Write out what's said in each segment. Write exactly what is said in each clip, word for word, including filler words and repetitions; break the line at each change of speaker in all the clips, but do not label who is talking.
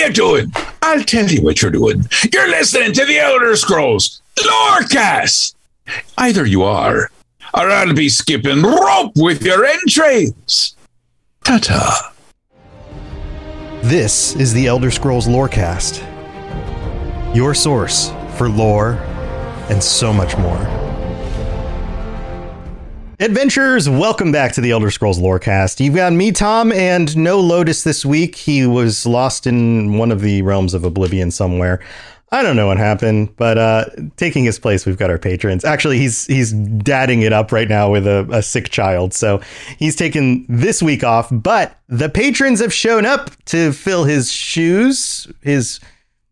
you doing? I'll tell you what you're doing. You're listening to the Elder Scrolls Lorecast. Either you are, or I'll be skipping rope with your entrails. Ta-ta.
This is the Elder Scrolls Lorecast, your source for lore and so much more. Adventurers, welcome back to the Elder Scrolls Lorecast. You've got me, Tom, and no Lotus this week. He was lost in one of the realms of oblivion somewhere. I don't know what happened, but uh, taking his place, we've got our patrons. Actually, he's he's dadding it up right now with a, a sick child, so he's taken this week off. But the patrons have shown up to fill his shoes. His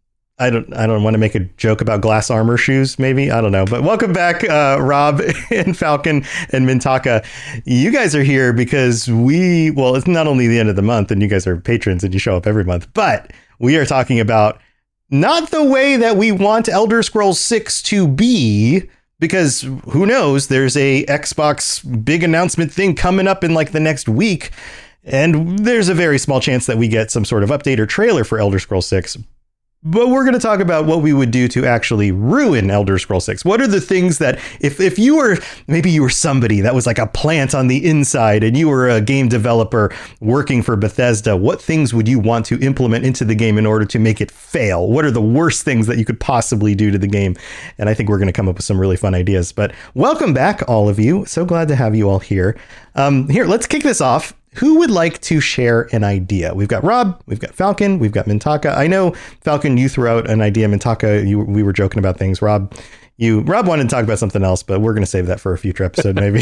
I don't I don't want to make a joke about glass armor shoes, maybe. I don't know. But welcome back, uh, Rob and Falcon and Mintaka. You guys are here because we well, it's not only the end of the month, and you guys are patrons and you show up every month, but we are talking about not the way that we want Elder Scrolls six to be, because who knows, there's a Xbox big announcement thing coming up in like the next week, and there's a very small chance that we get some sort of update or trailer for Elder Scrolls six. But we're going to talk about what we would do to actually ruin Elder Scrolls six. What are the things that if, if you were, maybe you were somebody that was like a plant on the inside and you were a game developer working for Bethesda, what things would you want to implement into the game in order to make it fail? What are the worst things that you could possibly do to the game? And I think we're going to come up with some really fun ideas. But welcome back, all of you. So glad to have you all here. Um, here, let's kick this off. Who would like to share an idea? We've got Rob, we've got Falcon, we've got Mintaka. I know, Falcon, you threw out an idea. Mintaka, you, we were joking about things. Rob, you Rob wanted to talk about something else, but we're going to save that for a future episode, maybe.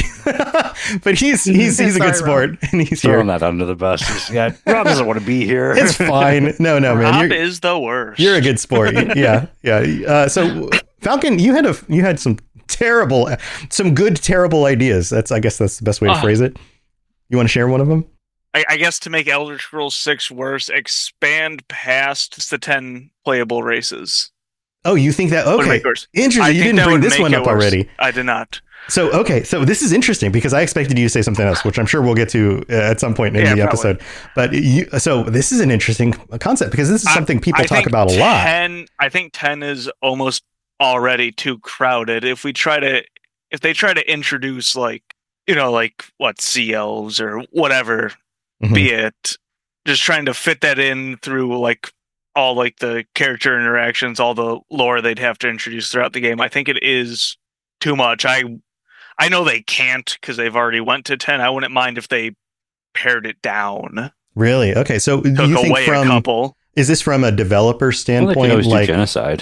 But he's he's he's a
Sorry,
good sport,
Rob.
and he's
Throwing
here.
that under the bus. Yeah, Rob doesn't want to be here.
It's fine. No, no, man.
Rob
You're,
is the worst.
you're a good sport. Yeah, yeah. Uh, so, Falcon, you had a you had some terrible, some good terrible ideas. That's I guess that's the best way to
Uh,
phrase it. You want to share one of them?
I, I guess to make Elder Scrolls six worse, expand past the ten playable races.
Oh, you think that?
Would
Okay,
make it worse. I
interesting. You
think
didn't
that
bring
would
this
make
one
it
up
worse.
already.
I did not.
So, okay, so this is interesting because I expected you to say something else, which I'm sure we'll get to uh, at some point in
Yeah,
the
probably.
episode. But you, so this is an interesting concept because this is
I-
something people
I
talk
think
about a lot.
ten, I think ten is almost already too crowded. If we try to, if they try to introduce like, you know, like what C Ls or whatever,
Mhm.
be it, just trying to fit that in through like all like the character interactions, all the lore they'd have to introduce throughout the game. I think it is too much. I I know they can't because they've already went to ten. I wouldn't mind if they pared it down,
Really? Okay, so
took
you think
away a
from
couple.
is this from a developer
Well, they can
standpoint?
always
Like,
do genocide.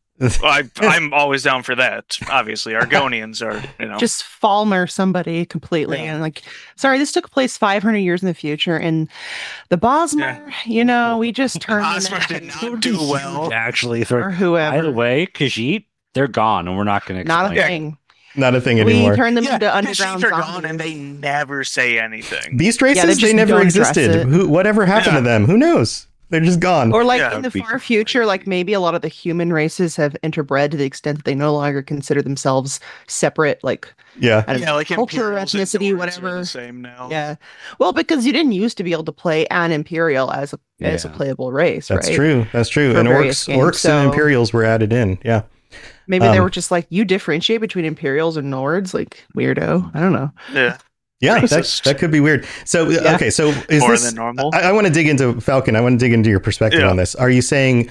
I, I'm always down for that. Obviously, Argonians are, you know.
Just Falmer somebody completely
Yeah.
and like, sorry, this took place five hundred years in the future, and the Bosmer, you know, we just turned them
Bosmer did
into-
not do well.
Actually,
or
throw, by the
whoever.
way, Khajiit, they're gone, and we're not going to
Not a
explain.
thing.
not a thing
We
anymore.
turned them
Yeah,
into
the
underground
sheep are
zombies.
gone and they never say anything.
Beast
Yeah, they
races, they,
just
never
don't address
existed.
it.
Who, whatever happened
Yeah.
to them? Who knows? They're just gone.
Or like
Yeah,
in the
be-
far future, like maybe a lot of the human races have interbred to the extent that they no longer consider themselves separate, like
yeah.
I don't
Yeah,
know,
like
culture,
Imperials and
ethnicity,
Nords are
whatever.
the same now.
Yeah. Well, because you didn't used to be able to play an Imperial as a as a
Yeah.
playable race,
That's
right?
true. That's true.
For
And
various
orcs,
games,
orcs
so-
and Imperials were added in. Yeah.
Maybe they
Um,
were just like, you differentiate between Imperials and Nords, like weirdo. I don't know.
Yeah.
Yeah, that,
Racist.
that could be weird. So,
Yeah.
okay, so is
More
this...
than normal.
I, I want to dig into Falcon. I want to dig into your perspective
Yeah.
on this. Are you saying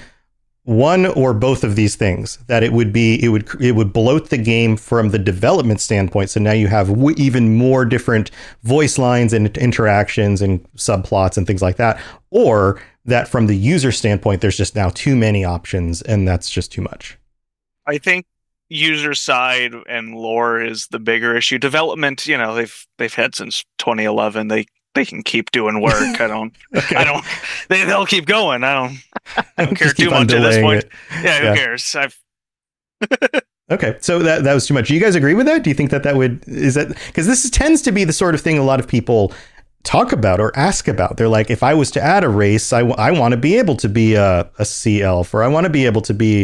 one or both of these things, that it would be it would it would bloat the game from the development standpoint, so now you have w- even more different voice lines and interactions and subplots and things like that, or that from the user standpoint there's just now too many options and that's just too much?
I think user side and lore is the bigger issue. Development, you know, they've they've had since twenty eleven. They they can keep doing work. I don't.
Okay.
I don't. They they'll keep going. I don't. I don't care
Just keep
too
on
much at this
delaying
point.
it.
Yeah, who
Yeah.
cares? I've.
Okay, so that that was too much. Do you guys agree with that? Do you think that that would is that because this is, tends to be the sort of thing a lot of people talk about or ask about. They're like, if I was to add a race, I, w- I want to be able to be a, a sea elf, or I want to be able to be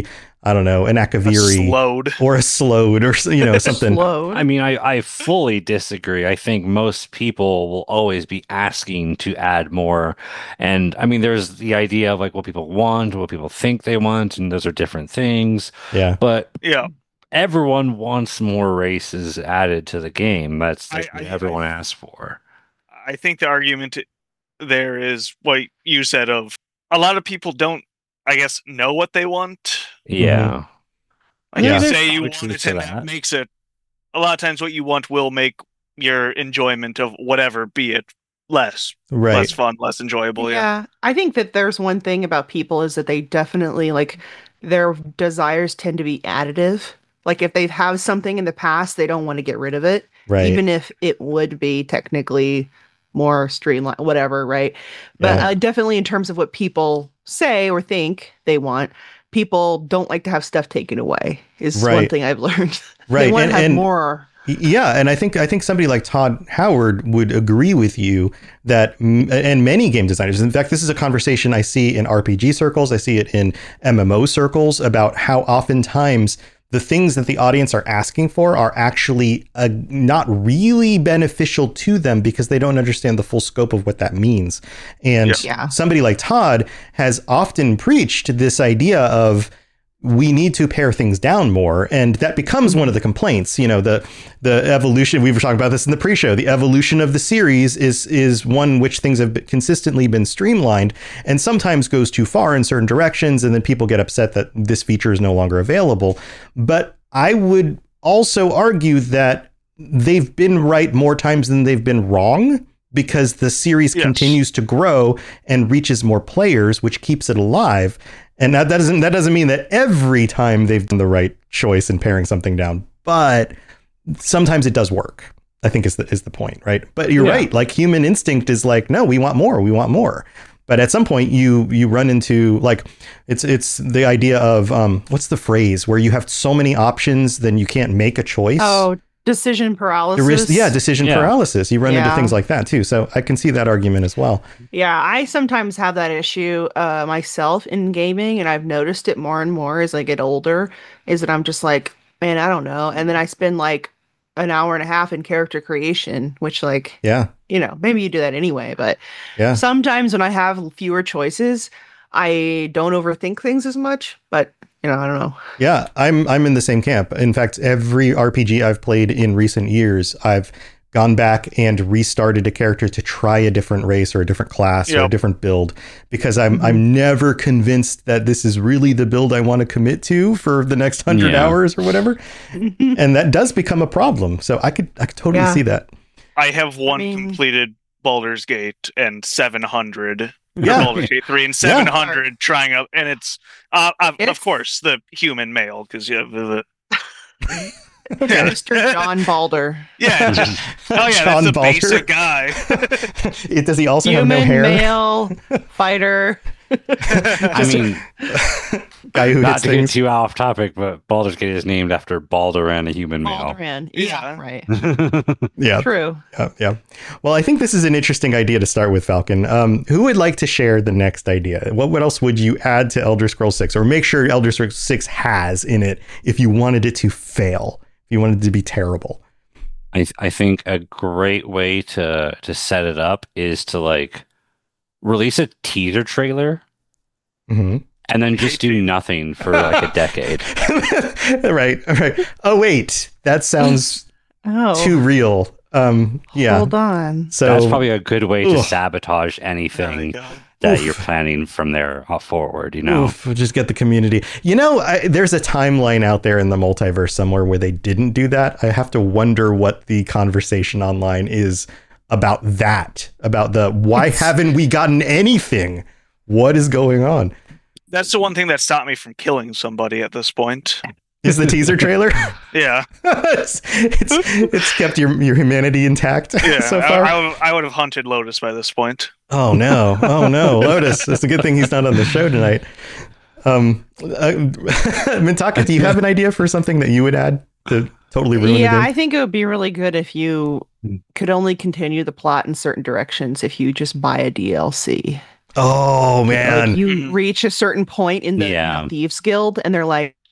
I don't know, an Akaviri
Slowed.
or a Slowed or you know something.
Slowed.
I mean, I, I fully disagree. I think most people will always be asking to add more. And I mean, there's the idea of like what people want, what people think they want, and those are different things.
Yeah.
But
Yeah.
everyone wants more races added to the game. That's, that's
I-
what
I-
everyone
I-
asks for.
I think the argument there is what you said of a lot of people don't, I guess, know what they want.
Yeah.
Like
Yeah.
you
There's
say you
probably
want
truth
it,
to
and that
that.
makes it. A lot of times, what you want will make your enjoyment of whatever be it less,
Right.
less fun, less enjoyable. Yeah.
Yeah, I think that there's one thing about people is that they definitely like their desires tend to be additive. Like if they have something in the past, they don't want to get rid of it,
Right.
even if it would be technically more streamlined, whatever, right? But
Yeah.
uh, definitely in terms of what people say or think they want, people don't like to have stuff taken away. Is one
Right.
thing I've learned.
Right.
They want
And-
to have
and-
more.
Yeah, and I think I think somebody like Todd Howard would agree with you that, and many game designers. In fact, this is a conversation I see in R P G circles. I see it in M M O circles about how oftentimes the things that the audience are asking for are actually uh, not really beneficial to them because they don't understand the full scope of what that means. And
Yeah.
somebody like Todd has often preached this idea of we need to pare things down more, and that becomes one of the complaints. You know, the the evolution, we were talking about this in the pre-show, the evolution of the series is is one which things have been- consistently been streamlined and sometimes goes too far in certain directions, and then people get upset that this feature is no longer available. But I would also argue that they've been right more times than they've been wrong, because the series
Yes.
continues to grow and reaches more players, which keeps it alive. And that, that doesn't that doesn't mean that every time they've done the right choice in paring something down, but sometimes it does work, I think is the is the point, right? But you're
Yeah.
right. Like human instinct is like, no, we want more, we want more. But at some point you you run into like it's it's the idea of um what's the phrase where you have so many options then you can't make a choice.
Oh, decision paralysis.
The risk, yeah, decision
Yeah.
paralysis. You run into
Yeah.
things like that too. So I can see that argument as well.
Yeah, I sometimes have that issue uh, myself in gaming, and I've noticed it more and more as I get older. Is that I'm just like, man, I don't know, and then I spend like an hour and a half in character creation, which, like,
Yeah.
you know, maybe you do that anyway, but
Yeah.
sometimes when I have fewer choices, I don't overthink things as much. But you know, I don't know.
Yeah, I'm I'm in the same camp. In fact, every R P G I've played in recent years, I've gone back and restarted a character to try a different race or a different class or a
Yep.
different build, because I'm I'm never convinced that this is really the build I want to commit to for the next hundred
Yeah.
hours or whatever. And that does become a problem. So I could I could totally
Yeah.
see that.
I have one
mean-
completed Baldur's Gate and seven hundred.
Yeah.
Baldur's Gate three and seven hundred trying out, and it's uh, of, of
It's-
course the human male because you have the
Yeah, Mister John Balder,
yeah just, oh yeah
John
that's the
Balder.
basic guy.
It, does he also have
human
no hair?
male fighter.
I mean,
Guy who
not
hits
to get
things.
too off topic, but Baldur's Gate is named after Balduran, a human male.
Balduran. Yeah,
Yeah.
right.
Yeah.
True.
Yeah, yeah. Well, I think this is an interesting idea to start with, Falcon. Um, who would like to share the next idea? What what else would you add to Elder Scrolls six, or make sure Elder Scrolls six has in it if you wanted it to fail, if you wanted it to be terrible?
I I think a great way to to set it up is to like release a teaser trailer
hmm
and then just do nothing for like a decade.
right, right. Oh wait, that sounds
Oh,
too real. Um, yeah.
hold on.
So
That's probably a good way to
Ugh.
sabotage
Oh my
anything
God.
that
Oof.
you're planning from there uh, forward. You know,
Oof, we'll just get the community. You know, I, there's a timeline out there in the multiverse somewhere where they didn't do that. I have to wonder what the conversation online is about that, about the why
It's-
haven't we gotten anything? What is going on?
That's the one thing that stopped me from killing somebody at this point.
Is the teaser trailer?
Yeah,
it's, it's it's kept your your humanity intact
yeah.
so
I,
far.
I, would- I would have hunted Lotus by this point.
Oh no! Oh no, Lotus! It's a good thing he's not on the show tonight. Um, uh, Mintaka, do you have an idea for something that you would add to totally ruin
Yeah,
the
I
game?
think it would be really good if you could only continue the plot in certain directions if you just buy a D L C.
Oh man,
Like you
Mhm.
reach a certain point in the
Yeah.
Thieves Guild, and they're like,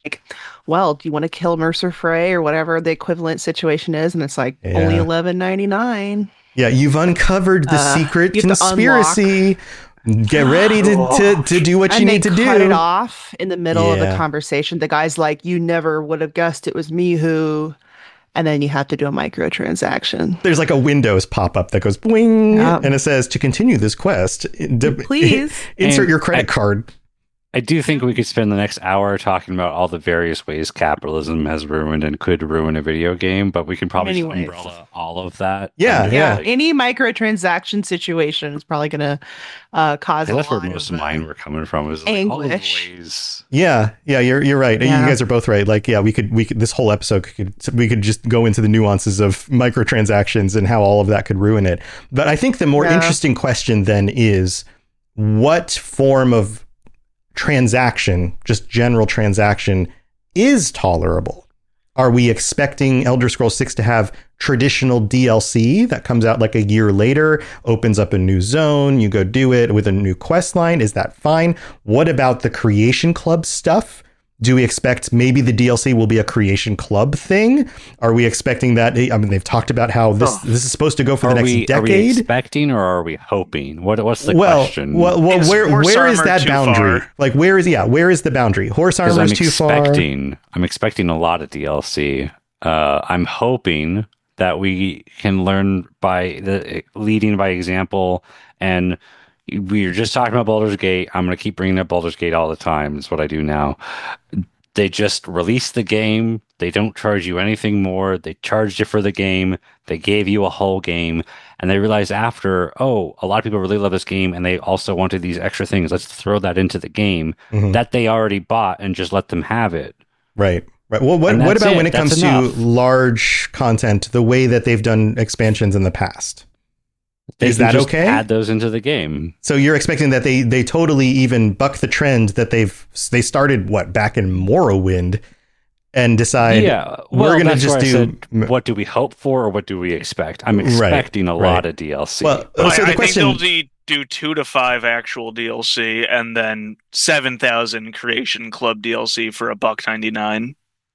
like, well, do you want to kill Mercer Frey or whatever the equivalent situation is? And it's like only
Yeah.
eleven ninety-nine.
Yeah, you've uncovered the
Uh,
secret
you have to
conspiracy. Get ready to, to, to do what
and
you
they
need to do.
cut it off in the middle of
Yeah.
the conversation. The guy's like, you never would have guessed it was me who, and then you have to do a microtransaction.
There's like a Windows pop-up that goes boing,
Yep.
and it says, to continue this quest, d-
Please.
insert
And
your credit
I-
card.
I do think we could spend the next hour talking about all the various ways capitalism has ruined and could ruin a video game, but we can probably
Many
just
ways.
umbrella all of that.
Yeah,
under,
Yeah,
like-
any microtransaction situation is probably going to uh, cause
I
a
think that's where
lot
most
of
of mine
uh,
were coming from. Is like all of the
anguish.
ways.
Yeah, yeah, you're you're right.
Yeah.
You guys are both right. Like, yeah, we could we could this whole episode could we could just go into the nuances of microtransactions and how all of that could ruin it. But I think the more
Yeah.
interesting question then is what form of transaction, just general transaction, is tolerable? Are we expecting Elder Scrolls six to have traditional D L C that comes out like a year later, opens up a new zone, you go do it with a new quest line? Is that fine? What about the Creation Club stuff? Do we expect maybe the D L C will be a Creation Club thing? Are we expecting that? I mean, they've talked about how this
Oh.
this is supposed to go for
Are
the next
we, are we
decade.
expecting or are we hoping? What What's the
well,
question?
well, well,
Is
where
horse
where is
armor
that
too
boundary?
far?
Like, where is yeah? Where is the boundary? Horse
Because
armor
I'm
is too far.
expecting, I'm expecting a lot of D L C. Uh, I'm hoping that we can learn by the leading by example. And we were just talking about Baldur's Gate. I'm going to keep bringing up Baldur's Gate all the time. It's what I do now. They just released the game. They don't charge you anything more. They charged you for the game. They gave you a whole game. And they realized after, oh, a lot of people really love this game and they also wanted these extra things. Let's throw that into the game
Mhm.
that they already bought and just let them have it.
Right. Right. Well, what
And
what
that's
about
it.
when it
That's
comes
enough.
to large content, the way that they've done expansions in the past?
They
Is
can
that
just
okay?
Add those into the game.
So you're expecting that they they totally even buck the trend that they've they started what back in Morrowind and decide
yeah,
we're
well,
gonna
that's
just
where I
do
said, what do we hope for, or what do we expect? I'm
Right,
expecting a
right.
lot of D L C.
well.
I,
so the
I
question,
think they'll de- do two to five actual D L C and then seven thousand Creation Club D L C for a buck ninety nine.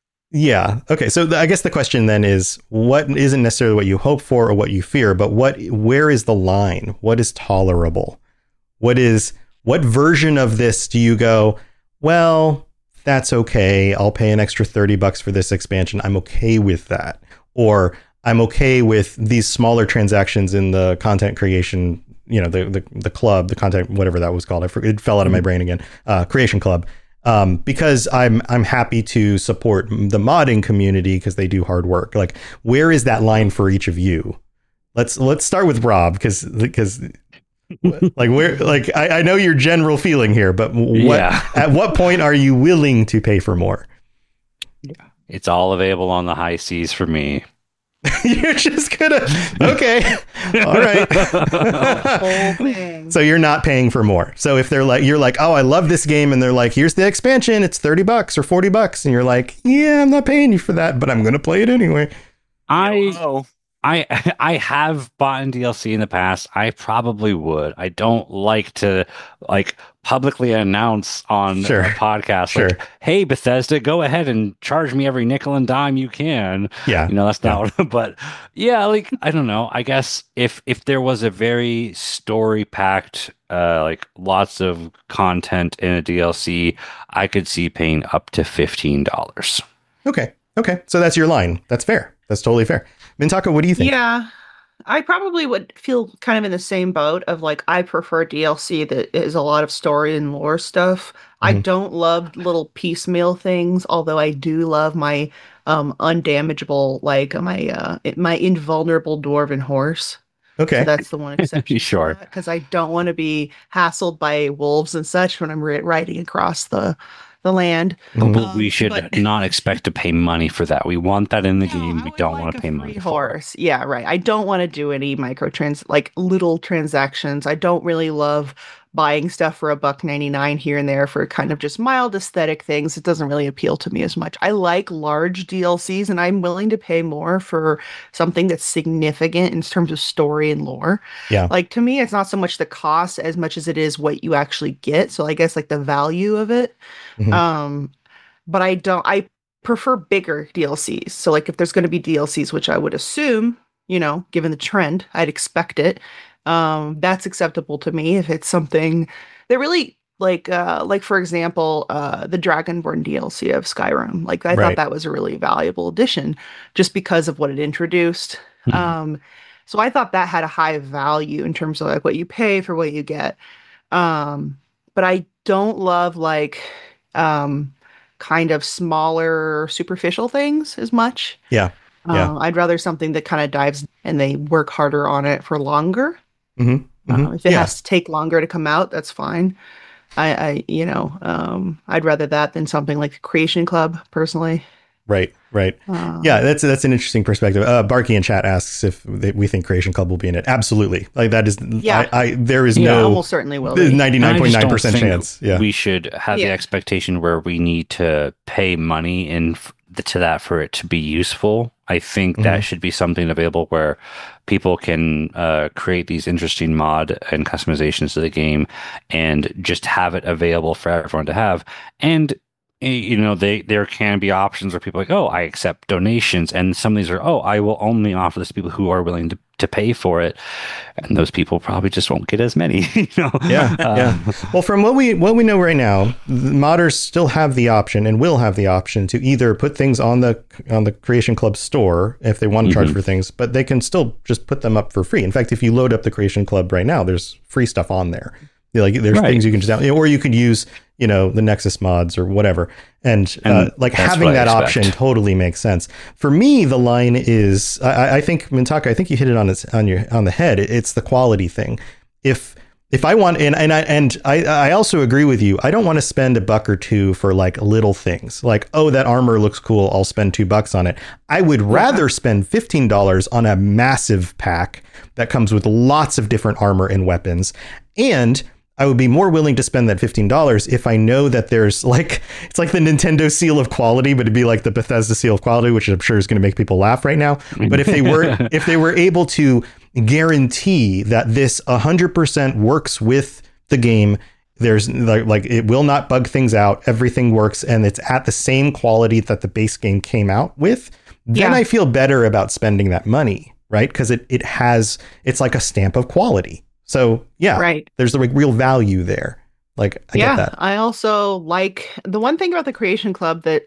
yeah, okay. So the, I guess the question then is, what isn't necessarily what you hope for or what you fear, but what where is the line? What is tolerable? What is what version of this do you go, well, that's okay. I'll pay an extra thirty bucks for this expansion. I'm okay with that. Or I'm okay with these smaller transactions in the content creation, you know, the the, the club, the content, whatever that was called. I forget, it fell out of my brain again. Uh, Creation Club. Um, because I'm I'm happy to support the modding community because they do hard work. Like, where is that line for each of you? Let's let's start with Rob because because like where like I, I know your general feeling here, but what
Yeah.
at what point are you willing to pay for more?
It's all available on the high seas for me.
You're just gonna okay, all right.
Whole thing.
So you're not paying for more. So if they're like, you're like, oh, I love this game, and they're like, here's the expansion, it's thirty bucks or forty bucks, and you're like, yeah, I'm not paying you for that, but I'm gonna play it anyway.
I
Oh,
I I have bought in D L C in the past. I probably would. I don't like to like publicly announce on
Sure.
a podcast
Sure.
like, "Hey Bethesda, go ahead and charge me every nickel and dime you can."
Yeah.
You know, that's not what, but yeah, like I don't know. I guess if if there was a very story packed uh like lots of content in a D L C, I could see paying up to fifteen dollars.
Okay. Okay. So that's your line. That's fair. That's totally fair. Mintaka, what do you think?
Yeah, I probably would feel kind of in the same boat of like I prefer D L C that is a lot of story and lore stuff. I
Mhm.
don't love little piecemeal things, although I do love my um undamageable, like my uh my invulnerable dwarven horse.
Okay.
So that's the one exception.
Sure.
Because I don't want to be hassled by wolves and such when I'm ri- riding across the the land.
Mhm.
But we
Um,
should
but-
not expect to pay money for that. We want that in the
No,
game.
I
We
would
don't
like
want to
a
pay
free
money for it.
horse. Yeah, right. I don't want to do any microtrans like little transactions. I don't really love buying stuff for a buck ninety nine here and there for kind of just mild aesthetic things. It doesn't really appeal to me as much. I like large D L Cs, and I'm willing to pay more for something that's significant in terms of story and lore.
Yeah.
Like to me, it's not so much the cost as much as it is what you actually get. So I guess like the value of it.
Mhm.
Um, but I don't. I prefer bigger D L Cs. So like if there's going to be D L Cs, which I would assume, you know, given the trend, I'd expect it. Um, that's acceptable to me. If it's something that really like, uh, like for example, uh, the Dragonborn D L C of Skyrim. Like I
Right.
thought that was a really valuable addition, just because of what it introduced.
Mhm.
Um, so I thought that had a high value in terms of like what you pay for what you get. Um, but I don't love like um, kind of smaller, superficial things as much.
Yeah. Yeah.
Uh, I'd rather something that kind of dives and they work harder on it for longer.
Mm-hmm. Mm-hmm.
Uh, if it
yeah.
has to take longer to come out, that's fine. I, I you know, um, I'd rather that than something like the Creation Club, personally.
Right. Right.
Uh,
Yeah, that's that's an interesting perspective. Uh, Barky in chat asks if they, we think Creation Club will be in it. Absolutely. Like that is.
Yeah.
I, I there is
Yeah,
no
almost certainly will be.
ninety-nine point nine percent
I just don't
chance.
think
Yeah.
we should have the
Yeah.
expectation where we need to pay money in f- to that for it to be useful. I think
Mhm.
that should be something available where people can uh, create these interesting mod and customizations to the game and just have it available for everyone to have. And eh, you know, they there can be options where people are like, oh, I accept donations, and some of these are, oh, I will only offer this to people who are willing to, to pay for it, and those people probably just won't get as many. You know,
Yeah, yeah.
Um,
Well, from what we what we know right now, the modders still have the option and will have the option to either put things on the on the Creation Club store if they want to charge
Mhm.
for things, but they can still just put them up for free. In fact, if you load up the Creation Club right now, there's free stuff on there. Like there's
Right.
things you can just download, or you could use, you know, the Nexus mods or whatever. And, uh,
And
like
that's
having
what I
that option
expect.
totally makes sense. For me, the line is, I, I think Mintaka, I think you hit it on its on your on the head. It's the quality thing. If if I want, and and I and I I also agree with you. I don't want to spend a buck or two for like little things, like, oh, that armor looks cool, I'll spend two bucks on it. I would rather spend fifteen dollars on a massive pack that comes with lots of different armor and weapons, and I would be more willing to spend that fifteen dollars if I know that there's like, it's like the Nintendo seal of quality, but it'd be like the Bethesda seal of quality, which I'm sure is going to make people laugh right now. But if they were, if they were able to guarantee that this one hundred percent works with the game, there's like, like it will not bug things out, everything works, and it's at the same quality that the base game came out with, then
Yeah.
I feel better about spending that money, right? Because it, it has, it's like a stamp of quality. So yeah,
Right.
there's the like, real value there. Like I
yeah,
get that.
I also like the one thing about the Creation Club that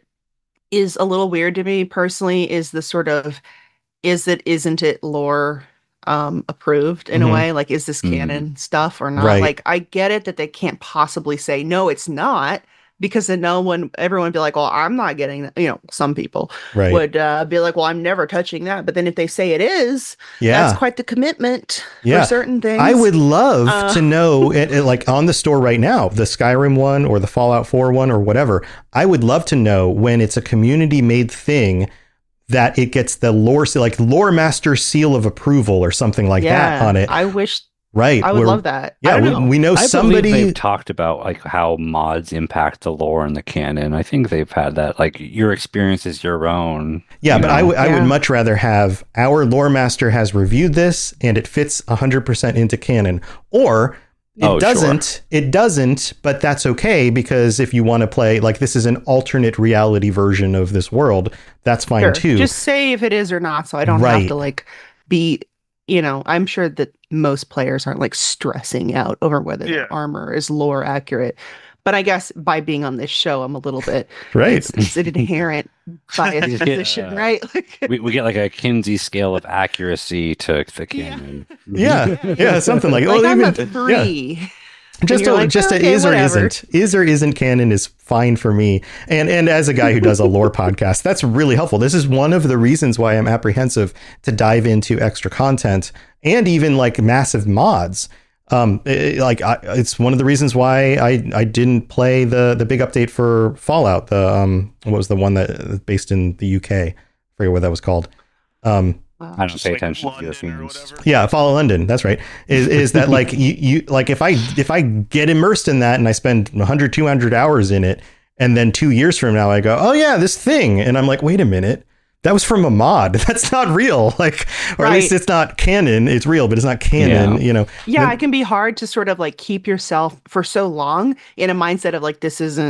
is a little weird to me personally is the sort of is it isn't it lore um approved in
Mhm.
a way, like is this
Mhm.
canon stuff or not?
Right.
Like I get it that they can't possibly say no, it's not, because then no one everyone would be like, well, I'm not getting that. You know, some people
Right.
would uh, be like, well, I'm never touching that. But then if they say it is,
yeah.
that's quite the commitment
Yeah.
for certain things.
I would love
Uh,
to know it, it, like on the store right now, the Skyrim one or the Fallout four one or whatever. I would love to know when it's a community made thing that it gets the lore, like lore master seal of approval or something like that on it.
I wish
Right.
I would
where-
love that. I
Yeah.
don't
We,
know.
we know
I
somebody.
believe they've talked about like how mods impact the lore and the canon. I think they've had that. Like your experience is your own.
Yeah,
you
but I
know?
would I would
Yeah.
much rather have our lore master has reviewed this and it fits one hundred percent into canon, or it
Oh, sure.
doesn't. It doesn't, but that's okay, because if you want to play like this is an alternate reality version of this world, that's fine
Sure.
too.
Just say if it is or not, so I don't
Right.
have to like be, you know, I'm sure that most players aren't like stressing out over whether
Yeah.
the armor is lore accurate. But I guess by being on this show, I'm a little bit
right.
it's, it's an inherent bias
You just get,
position,
uh,
right? Like,
we, we get like a Kinsey scale of accuracy to the
Yeah.
canon.
Yeah. Yeah, something like,
like
well,
I'm
even
at three.
just
you're
a,
like,
just a
okay,
is or
whatever.
isn't is or isn't canon is fine for me, and and as a guy who does a lore podcast, that's really helpful. This is one of the reasons why I'm apprehensive to dive into extra content and even like massive mods. Um, it- like I, it's one of the reasons why I I didn't play the the big update for Fallout. The um what was the one that based in the U K? I forget what that was called. Um,
Wow.
I don't
Just
pay
like
attention to
London
the
or
themes.
whatever.
Yeah, Follow London. That's right. Is is that like you, you like if I if I get immersed in that and I spend one hundred, two hundred hours in it, and then two years from now I go, oh yeah, this thing, and I'm like, wait a minute, that was from a mod. That's not real. Like, or at
Right.
least it's not canon. It's real, but it's not canon.
Yeah.
You know.
Yeah,
Then-
it can be hard to sort of like keep yourself for so long in a mindset of like this isn't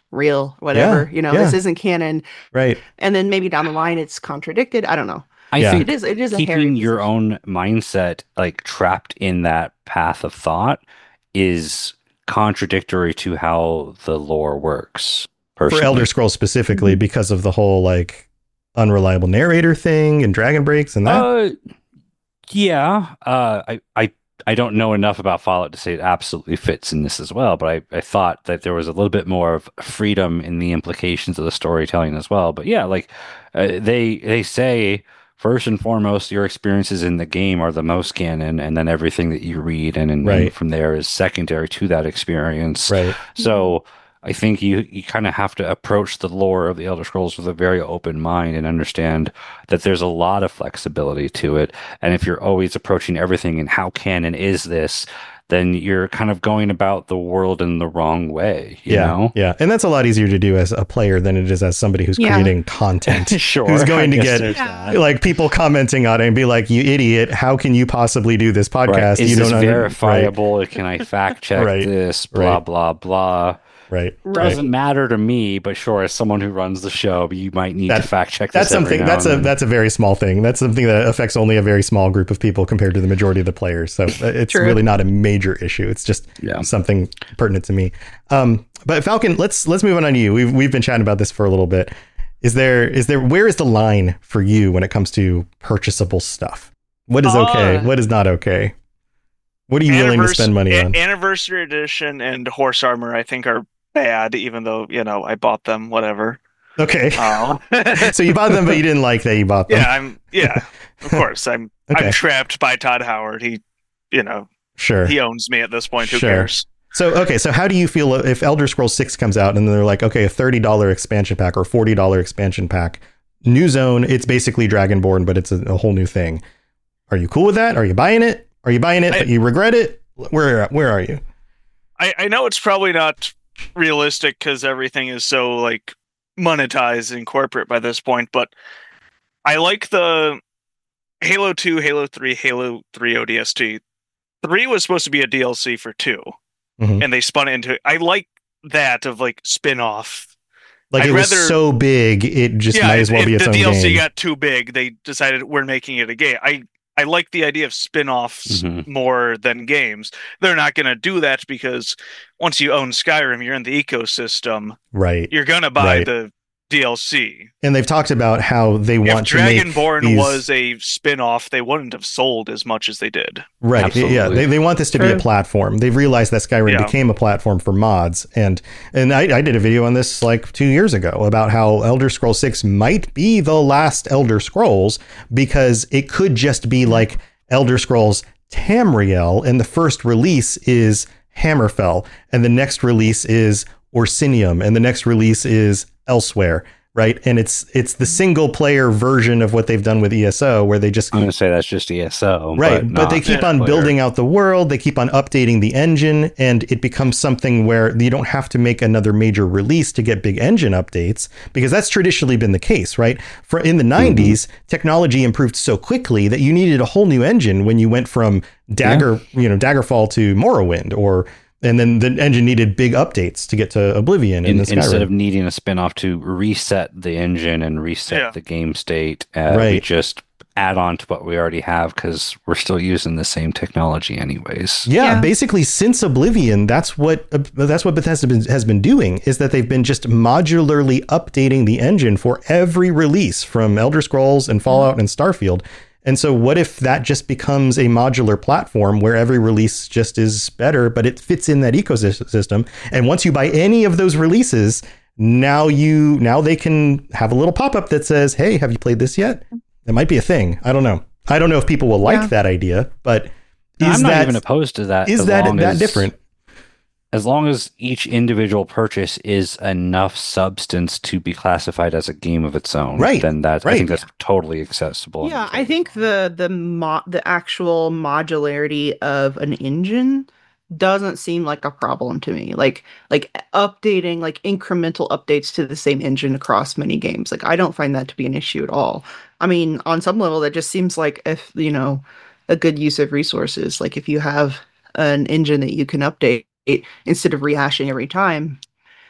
real, whatever.
Yeah,
You know,
yeah.
this isn't canon.
Right.
And then maybe down the line it's contradicted. I don't know.
I
Yeah.
think
It is. It is a hairy
keeping your
position.
own mindset like trapped in that path of thought is contradictory to how the lore works.
For
Personally.
Elder Scrolls specifically,
Mm-hmm.
because of the whole like unreliable narrator thing and dragon breaks and that.
Uh, yeah. Uh, I, I, I don't know enough about Fallout to say it absolutely fits in this as well, but I, I thought that there was a little bit more of freedom in the implications of the storytelling as well. But yeah, like uh, they they say first and foremost, your experiences in the game are the most canon, and then everything that you read and, and,
Right.
and from there is secondary to that experience.
Right.
So I think you, you kind of have to approach the lore of the Elder Scrolls with a very open mind and understand that there's a lot of flexibility to it. And if you're always approaching everything in how canon is this, then you're kind of going about the world in the wrong way, you
yeah.
know?
Yeah. And that's a lot easier to do as a player than it is as somebody who's
Yeah.
creating content.
Sure.
Who's going to
I guess
get
there's
Yeah.
that.
like people commenting on it and be like, you idiot, how can you possibly do this podcast?
Right. Is
you
this
don't under-
verifiable? Can I fact check
Right.
this? Blah,
Right.
blah, blah.
Right. Right.
Doesn't matter to me, but sure, as someone who runs the show, you might need
That-
to fact check this.
That's something
every now
that's
and
a
then.
that's a very small thing. That's something that affects only a very small group of people compared to the majority of the players. So uh, it's
True.
really not a major issue. It's just
Yeah.
something pertinent to me. Um, but Falcon, let's let's move on to you. We've we've been chatting about this for a little bit. Is there is there where is the line for you when it comes to purchasable stuff? What is okay?
Uh,
What is not okay? What are you willing to
Annivers-
spend money
a-
on?
Anniversary Edition and Horse Armor, I think, are bad, even though, you know, I bought them, whatever.
Okay.
Uh,
So you bought them, but you didn't like that you bought them.
yeah, I'm, yeah, of course. I'm,
Okay.
I'm trapped by Todd Howard. He, you know,
Sure.
he owns me at this point. Who
Sure.
cares?
So, okay, so how do you feel if Elder Scrolls six comes out and they're like, okay, a thirty dollars expansion pack or forty dollars expansion pack, new zone, it's basically Dragonborn, but it's a, a whole new thing. Are you cool with that? Are you buying it? Are you buying it,
I-
but you regret it? Where where are you?
I, I know it's probably not realistic because everything is so like monetized and corporate by this point, but I like the Halo two, Halo three, Halo three O D S T. three was supposed to be a D L C for two,
Mhm.
and they spun it into. I like that of like spin off.
Like
I'd
it was
rather-
so big, it just might as well
if
be its
the
own
D L C
game.
got too big, they decided we're making it a game. I I like the idea of spin-offs
Mhm.
more than games. They're not going to do that because once you own Skyrim, you're in the ecosystem.
Right.
You're going to buy
Right.
the D L C.
And they've talked about how they
If
want to make
Dragonborn
these...
was a spin-off, they wouldn't have sold as much as they did.
Right.
Absolutely.
Yeah. They, they want this to be a
True.
platform. They've realized that Skyrim
Yeah.
became a platform for mods. And and I, I did a video on this like two years ago about how Elder Scrolls six might be the last Elder Scrolls because it could just be like Elder Scrolls Tamriel, and the first release is Hammerfell, and the next release is Orsinium, and the next release is Elsewhere. Right. And it's it's the single player version of what they've done with E S O, where they just
I'm going to say that's just E S O.
right,
but,
but, they
not
keep on
player.
building out the world. They keep on updating the engine, and it becomes something where you don't have to make another major release to get big engine updates, because that's traditionally been the case, right? For in the nineties, technology improved so quickly that you needed a whole new engine when you went from Dagger, you know, Daggerfall to Morrowind, or and then the engine needed big updates to get to Oblivion
In,
and the
instead
Skyrim.
of needing a spin-off to reset the engine and reset
Yeah.
the game state, uh, we
Right.
just add on to what we already have because we're still using the same technology anyways.
Yeah,
Yeah.
basically since Oblivion, that's what uh, that's what Bethesda been, has been doing, is that they've been just modularly updating the engine for every release from Elder Scrolls and Fallout and Starfield. And so what if that just becomes a modular platform where every release just is better, but it fits in that ecosystem. And once you buy any of those releases, now you now they can have a little pop-up that says, "Hey, have you played this yet?" That might be a thing. I don't know. I don't know if people will like
Yeah.
that idea, but is
I'm not
that
even opposed to that.
is
as
that
long
that
as-
different?
As long as each individual purchase is enough substance to be classified as a game of its own,
Right,
then that I
right.
think that's totally accessible.
Yeah, I think the the mo- the actual modularity of an engine doesn't seem like a problem to me. Like like updating like incremental updates to the same engine across many games. Like I don't find that to be an issue at all. I mean, on some level that just seems like if, you know, a good use of resources. Like if you have an engine that you can update instead of rehashing every time,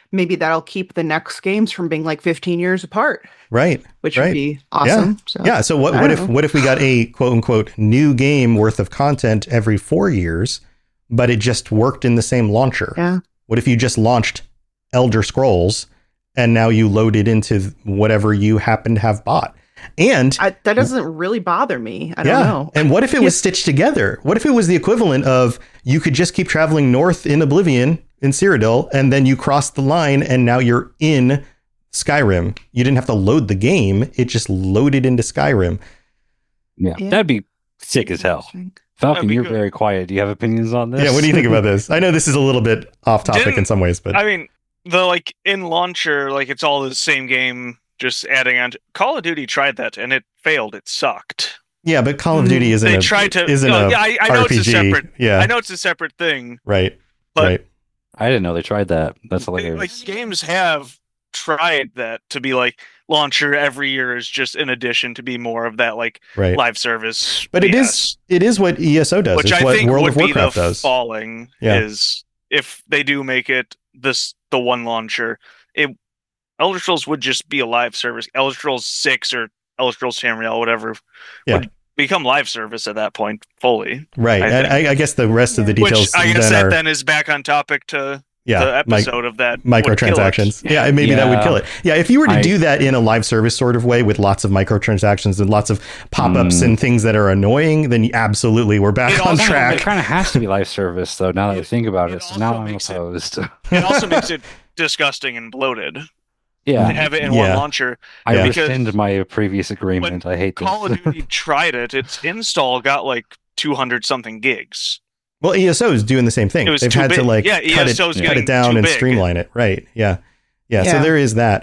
maybe that'll keep the next games from being like fifteen years apart,
Right.
which
right.
would be awesome.
Yeah.
So,
Yeah. So what,
I
what
don't
if
know.
what if we got a quote unquote new game worth of content every four years, but it just worked in the same launcher?
Yeah.
What if you just launched Elder Scrolls and now you load it into whatever you happen to have bought? And
I, that doesn't really bother me. I
yeah.
don't know.
And what if it was
Yes.
stitched together? What if it was the equivalent of you could just keep traveling north in Oblivion in Cyrodiil, and then you crossed the line and now you're in Skyrim. You didn't have to load the game. It just loaded into Skyrim.
Yeah,
Yeah.
that'd be sick as hell. Falcon,
That'd be
you're
good.
very quiet. Do you have opinions on this?
Yeah. What do you think about this? I know this is a little bit off topic in
Didn't-
some ways, but
I mean, the like in launcher, like it's all the same game, just adding on. To, Call of Duty tried that and it failed. It sucked.
yeah, but Call of Duty isn't
They
a,
tried to.
isn't
no,
a
yeah, I, I know
R P G.
it's a separate.
yeah.
I know it's a separate thing,
Right.
but
right.
I didn't know they tried that. That's
they-
hilarious.
like games have tried that to be like launcher every year is just an addition to be more of that like
Right.
live service.
But it
B
is
S.
it is what E S O does.
which
It's
I
what
think
World
would
of
be
Warcraft
the
does.
falling
Yeah.
is if they do make it this the one launcher. It Elder Scrolls would just be a live service. Elder Scrolls six or Elder Scrolls Tamriel, whatever,
Yeah.
would become live service at that point fully.
Right.
I
and
think.
I, I guess the rest of the
Which
details
I guess
then
that
are
then is back on topic to
yeah,
the
mi-
episode of that would kill it.
microtransactions. Yeah, and maybe that would
Yeah.
kill it. Yeah, if you were to
I-
do that in a live service sort of way with lots of microtransactions and lots of pop-ups
Mm.
and things that are annoying, then absolutely we're back
It
on
also-
It
track.
kind of has to be live service, though. Now that I
It-
think about
it
it, so
also
now I'm
makes it-
opposed.
It also makes it disgusting and bloated to
yeah,
have it in
Yeah.
one launcher.
I
Yeah.
rescind my previous agreement. I hate this.
Call of Duty tried it. Its install got like two hundred something gigs.
Well, E S O is doing the same thing.
It was
They've
too
had to
big.
like
Yeah,
cut,
E
it,
S O is
cut
getting
it down
too
and
big.
streamline it. Right. Yeah. yeah. So
Yeah.
there is that.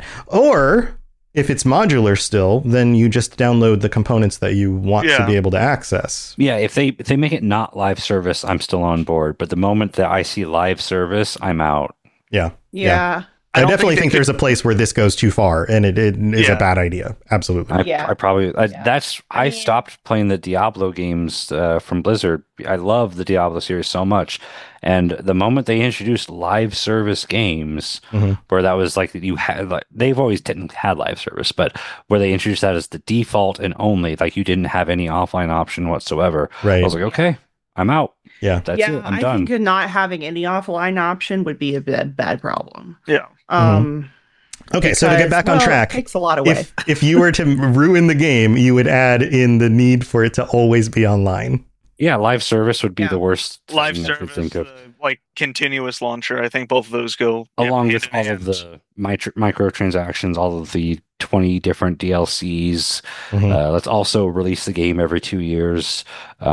Or if it's modular still, then you just download the components that you want to
Yeah.
be able to access.
Yeah, if they if they make it not live service, I'm still on board. But the moment that I see live service, I'm out.
Yeah.
Yeah.
I,
don't
definitely
they
think,
could-
there's a place where this goes too far and it, it is
Yeah.
a bad idea. Absolutely.
I,
Yeah.
I probably I,
Yeah.
that's
I
I,
mean-
stopped playing the Diablo games uh, from Blizzard. I love the Diablo series so much, and the moment they introduced live service games,
Mhm.
where that was like you had like they've always technically had live service, but where they introduced that as the default and only, like you didn't have any offline option whatsoever.
Right.
I was like, okay, I'm out.
Yeah.
That's
yeah,
it. I'm
I
done.
think not having any offline option would be a bad, bad problem.
Yeah.
Um,
Okay. So to get
because,
back on
well, it
track,
takes a lot away.
if if you were to ruin the game, you would add in the need for it to always be online.
Yeah, live service would be
Yeah.
the worst
Live
thing I could
service,
think of.
uh, like continuous launcher. I think both of those go
Along
hand
with
in
all
hand.
of the micro microtransactions, all of the twenty different D L Cs.
Mhm.
Uh, let's also release the game every two years.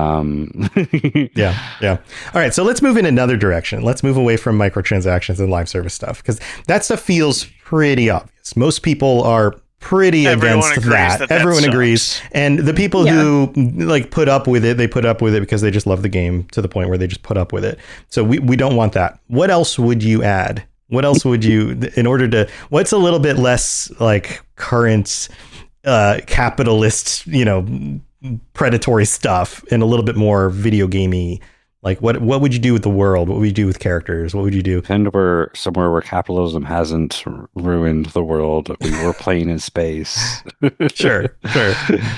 Um,
Yeah, yeah. All right, so let's move in another direction. Let's move away from microtransactions and live service stuff because that stuff feels pretty obvious. Most people are pretty
Everyone
against
agrees
that.
that that
Everyone
sucks.
agrees, and the people
Yeah.
who like put up with it, they put up with it because they just love the game to the point where they just put up with it. So we we don't want that. What else would you add? What else would you in order to? What's a little bit less like current uh, capitalist, you know, predatory stuff and a little bit more video gamey? Like what what would you do with the world? What would you do with characters? What would you do?
and we're somewhere where capitalism hasn't r- ruined the world. We were playing in space.
Sure, sure.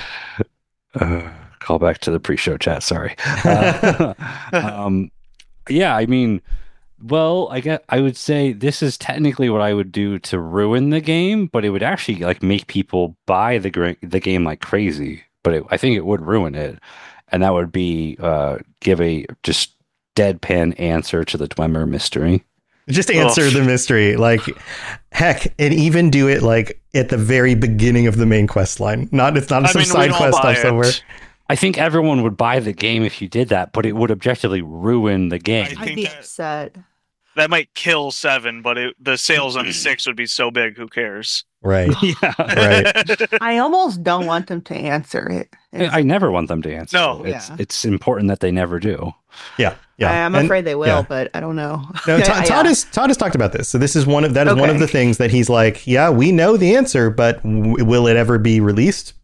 Uh, call back to the pre-show chat. Sorry. Uh, um, yeah, I mean, well, I guess I would say this is technically what I would do to ruin the game, but it would actually like make people buy the gra- the game like crazy. But it, I think it would ruin it, and that would be uh, give a just deadpan answer to the Dwemer mystery.
Just answer
Ugh.
the mystery. Like heck, and even do it like at the very beginning of the main quest line. Not it's not
I
some
mean,
side
we'd all
quest
buy
stuff somewhere.
it.
I think everyone would buy the game if you did that, but it would objectively ruin the game.
I
I'd
think
be
that-
upset.
That might kill seven, but it, the sales on six would be so big. Who cares?
Right.
Yeah.
Right.
I almost don't want them to answer it. It's-
I never want them to answer.
No.
it's
Yeah.
it's important that they never do.
Yeah. Yeah.
I, I'm
And-
afraid they will,
yeah.
but I don't know.
No,
Yeah,
Todd,
yeah.
Todd has Todd has talked about this. So this is one of that is one of
Okay.
the things that he's like, yeah, we know the answer, but w- will it ever be released?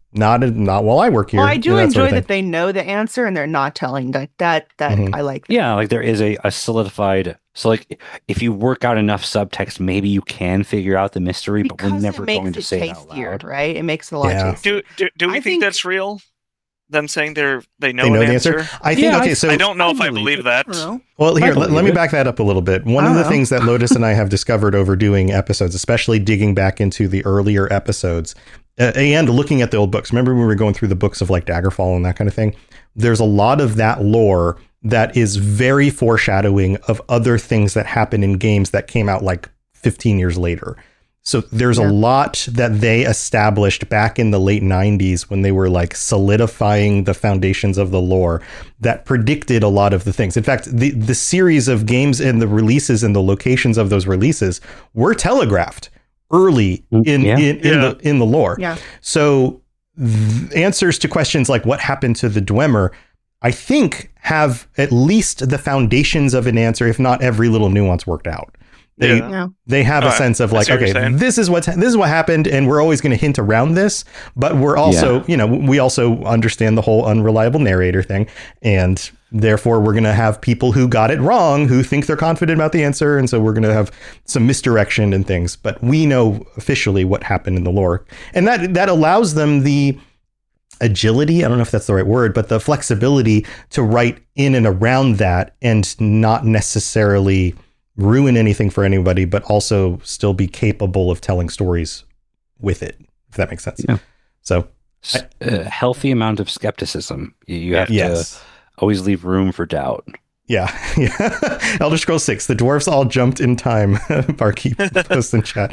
not not while I work here.
Well, I do
and that
enjoy
sort of
that
thing.
they know the answer and they're not telling like that. That
Mhm.
I like. That.
Yeah, like there is a, a solidified. So, like, if you work out enough subtext, maybe you can figure out the mystery, but we're
Because
never
it makes
going to
it
say it out
tastier,
loud.
right? It makes it a lot
Yeah.
tastier.
Do do, do we
I
think,
think-
that's real? Them saying they're they know,
They know
an
the
answer.
answer. I think
Yeah,
okay.
I-
So
I don't know
I
if I
believe
believe
it.
that.
I don't know.
Well, here,
I
let, let
believe
me
it.
back that up a little bit. One
I
of the
don't know.
things that Lotus and I have discovered over doing episodes, especially digging back into the earlier episodes uh, and looking at the old books. Remember when we were going through the books of like Daggerfall and that kind of thing? There's a lot of that lore that is very foreshadowing of other things that happen in games that came out like fifteen years later. So there's
Yeah.
a lot that they established back in the late nineties when they were like solidifying the foundations of the lore that predicted a lot of the things. In fact, the, the series of games and the releases and the locations of those releases were telegraphed early in,
Yeah.
in, in,
Yeah.
the, in the lore.
Yeah.
So th- answers to questions like what happened to the Dwemer, I think have at least the foundations of an answer, if not every little nuance worked out. They,
Yeah.
Yeah.
they have a
Alright,
sense of
I
like,
see what you're
okay,
saying.
this is what this is what happened, and we're always going to hint around this, but we're also,
Yeah.
you know, we also understand the whole unreliable narrator thing, and therefore we're going to have people who got it wrong who think they're confident about the answer, and so we're going to have some misdirection and things. But we know officially what happened in the lore, and that that allows them the agility, I don't know if that's the right word, but the flexibility to write in and around that and not necessarily ruin anything for anybody, but also still be capable of telling stories with it, if that makes sense.
Yeah.
So,
S- A healthy amount of skepticism. You, you have
yes.
to always leave room for doubt.
Yeah. Yeah. Elder Scrolls six, the dwarves all jumped in time. Barkeep posts in chat.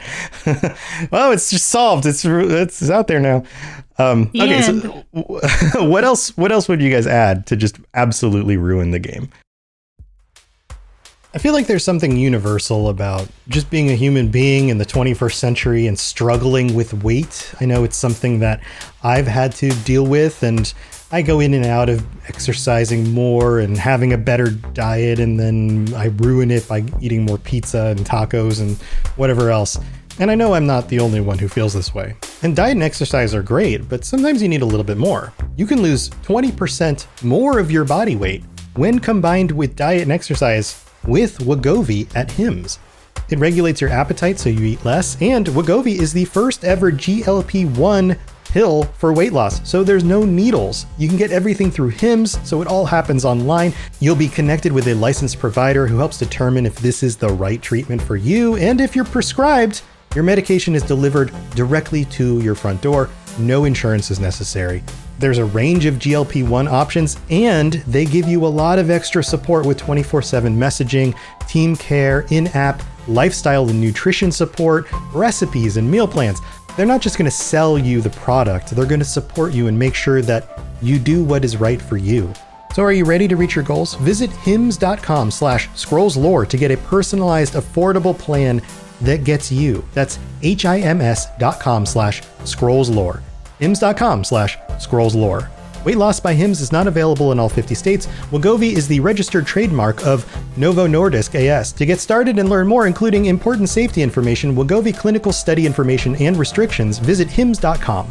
Well, it's just solved. It's it's out there now. Um, okay, so what else what else would you guys add to just absolutely ruin the game? I feel like there's something universal about just being a human being in the twenty-first century and struggling with weight. I know it's something that I've had to deal with, and I go in and out of exercising more and having a better diet, and then I ruin it by eating more pizza and tacos and whatever else. And I know I'm not the only one who feels this way. And diet and exercise are great, but sometimes you need a little bit more. You can lose twenty percent more of your body weight when combined with diet and exercise with Wegovy at Hims. It regulates your appetite so you eat less, and Wegovy is the first ever G L P one pill for weight loss, so there's no needles. You can get everything through Hims, so it all happens online. You'll be connected with a licensed provider who helps determine if this is the right treatment for you, and if you're prescribed, your medication is delivered directly to your front door. No insurance is necessary. There's a range of G L P one options, and they give you a lot of extra support with twenty-four seven messaging, team care, in-app, lifestyle and nutrition support, recipes, and meal plans. They're not just going to sell you the product, they're going to support you and make sure that you do what is right for you. So are you ready to reach your goals? Visit hims.com slash scrollslore to get a personalized, affordable plan that gets you. That's H-I-M-S dot com slash scrollslore. Hims.com slash scrollslore. Weight loss by Hims is not available in all fifty states. Wegovy is the registered trademark of Novo Nordisk A S. To get started and learn more, including important safety information, Wegovy clinical study information, and restrictions, visit hims dot com.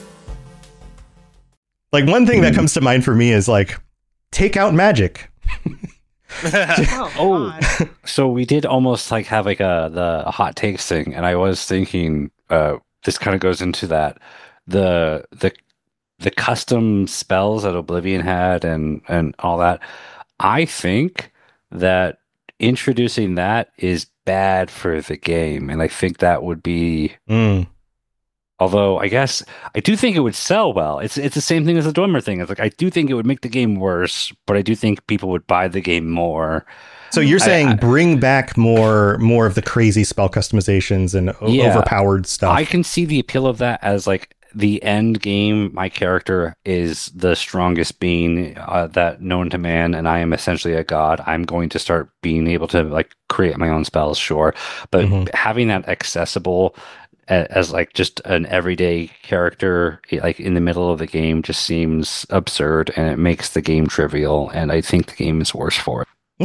Like, one thing that comes to mind for me is like, take out magic.
Oh,
Oh.
God.
So we did almost like have like a the hot takes thing, and I was thinking uh, this kind of goes into that the the the custom spells that Oblivion had and and all that. I think that introducing that is bad for the game, and I think that would be.
Mm.
Although I guess I do think it would sell well. It's it's the same thing as the Dwemer thing. It's like I do think it would make the game worse, but I do think people would buy the game more.
So you're
I-
saying
I-
bring back more more of the crazy spell customizations and o-
Yeah.
overpowered stuff.
I can see the appeal of that as like the end game. My character is the strongest being uh, that known to man, and I am essentially a god. I'm going to start being able to like create my own spells, sure, but
Mhm.
having that accessible a- as like just an everyday character like in the middle of the game just seems absurd, and it makes the game trivial, and I think the game is worse for it.
Okay.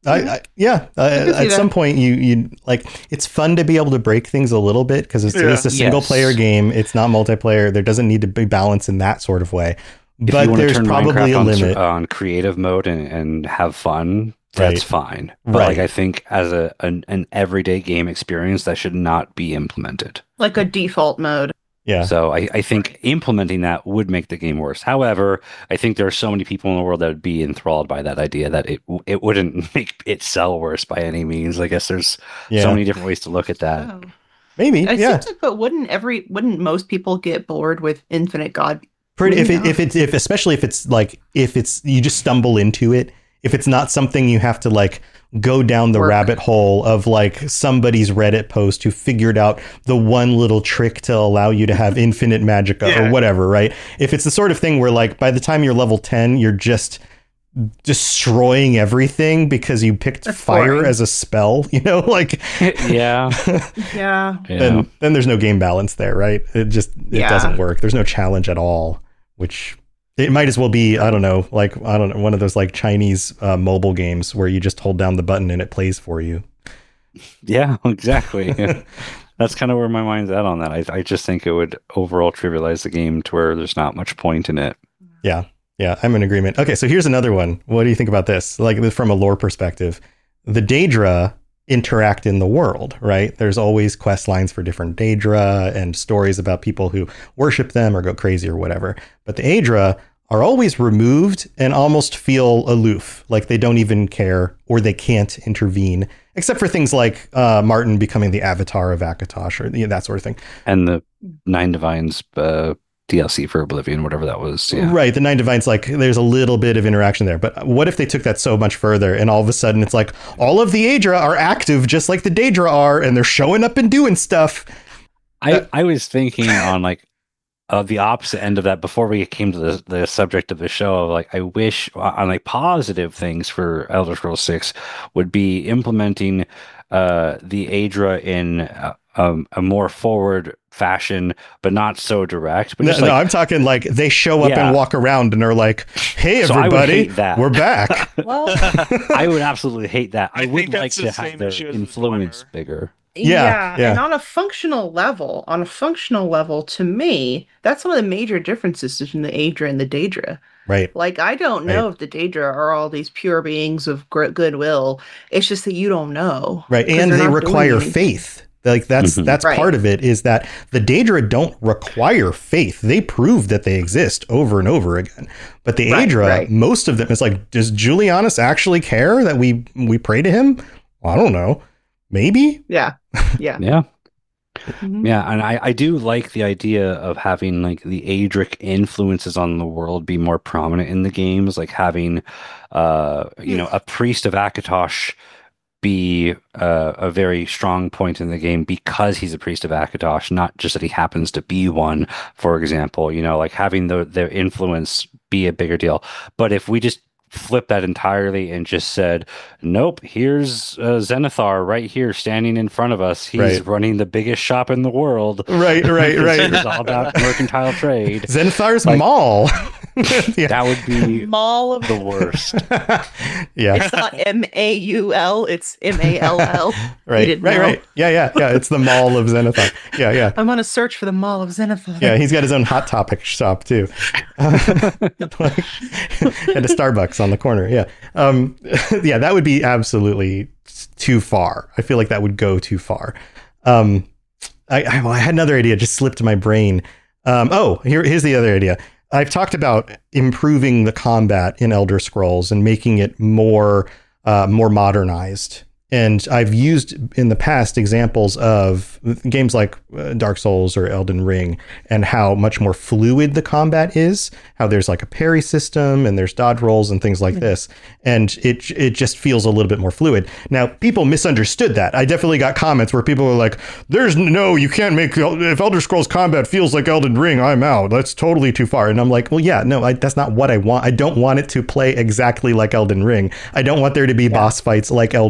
I, I, yeah, uh,
see
at some
that.
point you you like it's fun to be able to break things a little bit because it's,
Yeah.
it's a single
Yes.
player game. It's not multiplayer. There doesn't need to be balance in that sort of way.
If
But
you want to
there's
turn
probably
Minecraft
a
on,
limit.
on creative mode and, and have fun, that's
Right.
fine. But
Right.
like I think as a an, an everyday game experience, that should not be implemented.
Like a default mode.
Yeah.
So I, I think implementing that would make the game worse. However, I think there are so many people in the world that would be enthralled by that idea that it it wouldn't make it sell worse by any means. I guess there's
Yeah.
so many different ways to look at that.
Oh.
Maybe.
It
yeah.
seems like, but wouldn't every wouldn't most people get bored with Infinite God?
Pretty, if it,
Yeah.
if it's if especially if it's like if it's you just stumble into it, if it's not something you have to like go down the
Work.
rabbit hole of like somebody's Reddit post who figured out the one little trick to allow you to have infinite magicka
Yeah.
or whatever, right? If it's the sort of thing where like by the time you're level ten, you're just destroying everything because you picked
That's
fire
boring.
as a spell, you know, like
yeah.
Yeah.
yeah.
then then there's no game balance there, right? It just it
Yeah.
doesn't work. There's no challenge at all, which it might as well be, I don't know, like I don't know, one of those like Chinese uh, mobile games where you just hold down the button and it plays for you.
Yeah, exactly. That's kind of where my mind's at on that. I, I just think it would overall trivialize the game to where there's not much point in it.
Yeah. Yeah, I'm in agreement. Okay, so here's another one. What do you think about this? Like from a lore perspective, the Daedra interact in the world, right? There's always quest lines for different Daedra and stories about people who worship them or go crazy or whatever. But the Aedra are always removed and almost feel aloof, like they don't even care or they can't intervene, except for things like uh, Martin becoming the avatar of Akatosh or you know, that sort of thing.
And the Nine Divines uh, D L C for Oblivion, whatever that was. Yeah.
Right. The Nine Divines, like there's a little bit of interaction there. But what if they took that so much further and all of a sudden it's like all of the Aedra are active just like the Daedra are and they're showing up and doing stuff.
I, I was thinking on like uh, the opposite end of that before we came to the, the subject of the show. Of like, I wish on like positive things for Elder Scrolls six would be implementing uh, the Aedra in uh, um, a more forward fashion, but not so direct. But
No,
just
no,
like,
I'm talking like they show up
Yeah.
and walk around and are like, hey,
So I would
everybody,
hate that.
we're back.
Well,
I would absolutely hate that. I,
I
would
think
like
that's
to
the
have
same
their
issue as
influence
Glimmer.
bigger.
Yeah, yeah.
And on a functional level, on a functional level, to me, that's one of the major differences between the Aedra and the Daedra.
Right.
Like, I don't know
Right.
if the Daedra are all these pure beings of gr- goodwill. It's just that you don't know.
Right.
'Cause
And
they're
they
not doing
require
anything.
faith. Like that's
Mhm.
that's
Right.
part of it is that the Daedra don't require faith. They prove that they exist over and over again. But the
Right,
Aedra,
right.
most of them, it's like, does Julianus actually care that we we pray to him? Well, I don't know. Maybe.
Yeah. Yeah.
Yeah.
Mhm.
Yeah, and I, I do like the idea of having like the Aedric influences on the world be more prominent in the games, like having uh you know a priest of Akatosh be uh, a very strong point in the game because he's a priest of Akatosh, not just that he happens to be one, for example, you know, like having the, their influence be a bigger deal. But if we just flip that entirely and just said, nope, here's uh, Zenithar right here standing in front of us. He's
Right.
running the biggest shop in the world.
Right, right, right.
It's all about mercantile trade.
Zenithar's
Like-
Mall. yeah.
That would be
Mall of
the worst.
yeah.
It's not M A U L, it's M A L L.
Right.
didn't
Right,
know.
right. Yeah, yeah, yeah. It's the Mall of Zenithar. Yeah, yeah.
I'm on a search for the Mall of Zenithar.
Yeah, he's got his own Hot Topic shop too. Like, and a Starbucks on the corner. Yeah. Um, yeah, that would be absolutely too far. I feel like that would go too far. Um, I, I, well, I had another idea, just slipped my brain. Um, oh, here, here's the other idea. I've talked about improving the combat in Elder Scrolls and making it more, uh, more modernized. And I've used in the past examples of games like uh, Dark Souls or Elden Ring and how much more fluid the combat is, how there's like a parry system and there's dodge rolls and things like this. And it it just feels a little bit more fluid. Now, people misunderstood that. I definitely got comments where people were like, there's no, you can't make, if Elder Scrolls combat feels like Elden Ring, I'm out. That's totally too far. And I'm like, well, yeah, no, I, that's not what I want. I don't want it to play exactly like Elden Ring. I don't want there to be boss fights like Elden Ring.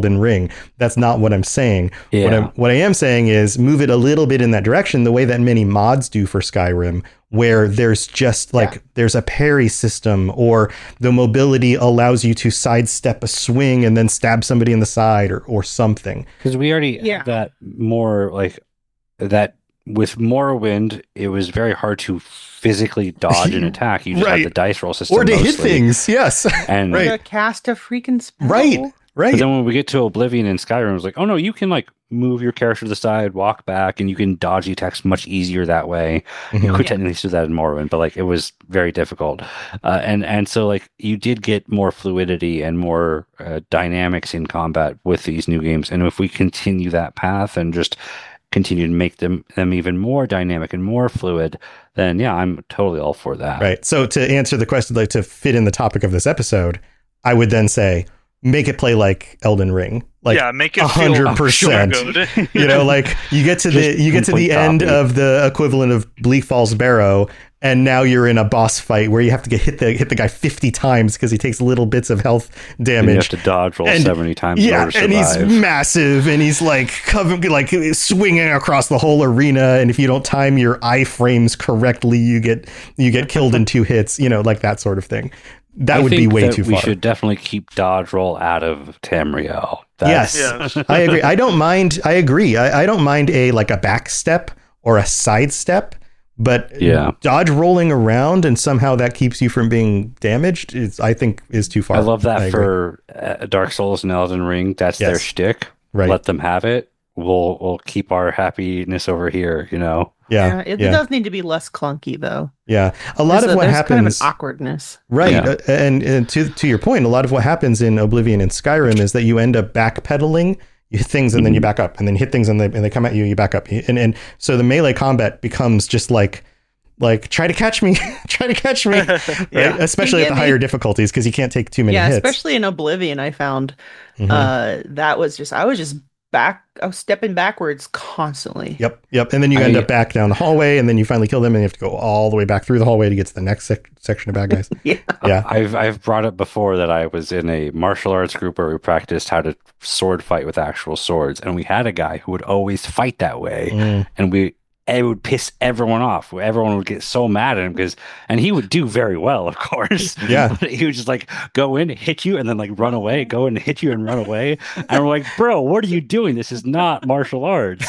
That's not what I'm saying.
Yeah.
What I'm what I am saying is move it a little bit in that direction, the way that many mods do for Skyrim, where there's just like yeah. there's a parry system, or the mobility allows you to sidestep a swing and then stab somebody in the side, or or something.
Because we already
yeah.
have that more like that with Morrowind. It was very hard to physically dodge an attack. You just
right.
had the dice roll system,
or to
mostly.
hit things. Yes,
and
right.
Or cast a freaking spell.
Right. Right.
But then when we get to Oblivion and Skyrim, it's like, oh no, you can like move your character to the side, walk back, and you can dodge the attacks much easier that way. Mm-hmm. You could yeah. technically do that in Morrowind, but like it was very difficult. Uh, and and so like you did get more fluidity and more uh, dynamics in combat with these new games. And if we continue that path and just continue to make them them even more dynamic and more fluid, then yeah, I'm totally all for that.
Right. So to answer the question, like to fit in the topic of this episode, I would then say, make it play like Elden Ring, like
yeah, make it
a hundred percent. You know, like you get to the you get to the end copy. of the equivalent of Bleak Falls Barrow, and now you're in a boss fight where you have to get hit the hit the guy fifty times because he takes little bits of health damage.
And you have to dodge roll and, seventy times.
Yeah,
in order to
and he's
survive.
massive, and he's like covering, like swinging across the whole arena. And if you don't time your iframes correctly, you get you get killed in two hits. You know, like that sort of thing. That
I
would be way too far.
We should definitely keep dodge roll out of Tamriel.
That's, yes, I agree. I don't mind. I agree. I, I don't mind a like a back step or a side step, but
yeah.
dodge rolling around and somehow that keeps you from being damaged is, I think, is too far.
I love that I for uh, Dark Souls and Elden Ring. That's yes. their shtick.
Right.
Let them have it. We'll we'll keep our happiness over here. You know.
Yeah,
yeah, it
yeah.
does need to be less clunky, though.
Yeah, a lot
there's
of
a,
what
there's
happens,
kind of an awkwardness,
right?
Yeah.
Uh, and, and to to your point, a lot of what happens in Oblivion and Skyrim is that you end up backpedaling. You hit things and mm-hmm. then you back up, and then you hit things and they and they come at you, you back up, and and so the melee combat becomes just like like try to catch me, try to catch me, right?
yeah.
Especially at the
me.
higher difficulties because you can't take too many
yeah,
hits.
especially in Oblivion, I found
mm-hmm.
uh, that was just I was just. back I was stepping backwards constantly.
Yep, yep. And then you
I,
end up back down the hallway, and then you finally kill them, and you have to go all the way back through the hallway to get to the next sec- section of bad guys.
yeah.
yeah.
I've I've brought up before that I was in a martial arts group where we practiced how to sword fight with actual swords, and we had a guy who would always fight that way,
Mm.
and we it would piss everyone off. Everyone would get so mad at him because, and he would do very well, of course.
Yeah.
But he would just like go in, hit you, and then like run away, go in, hit you, and run away. And we're like, bro, what are you doing? This is not martial arts.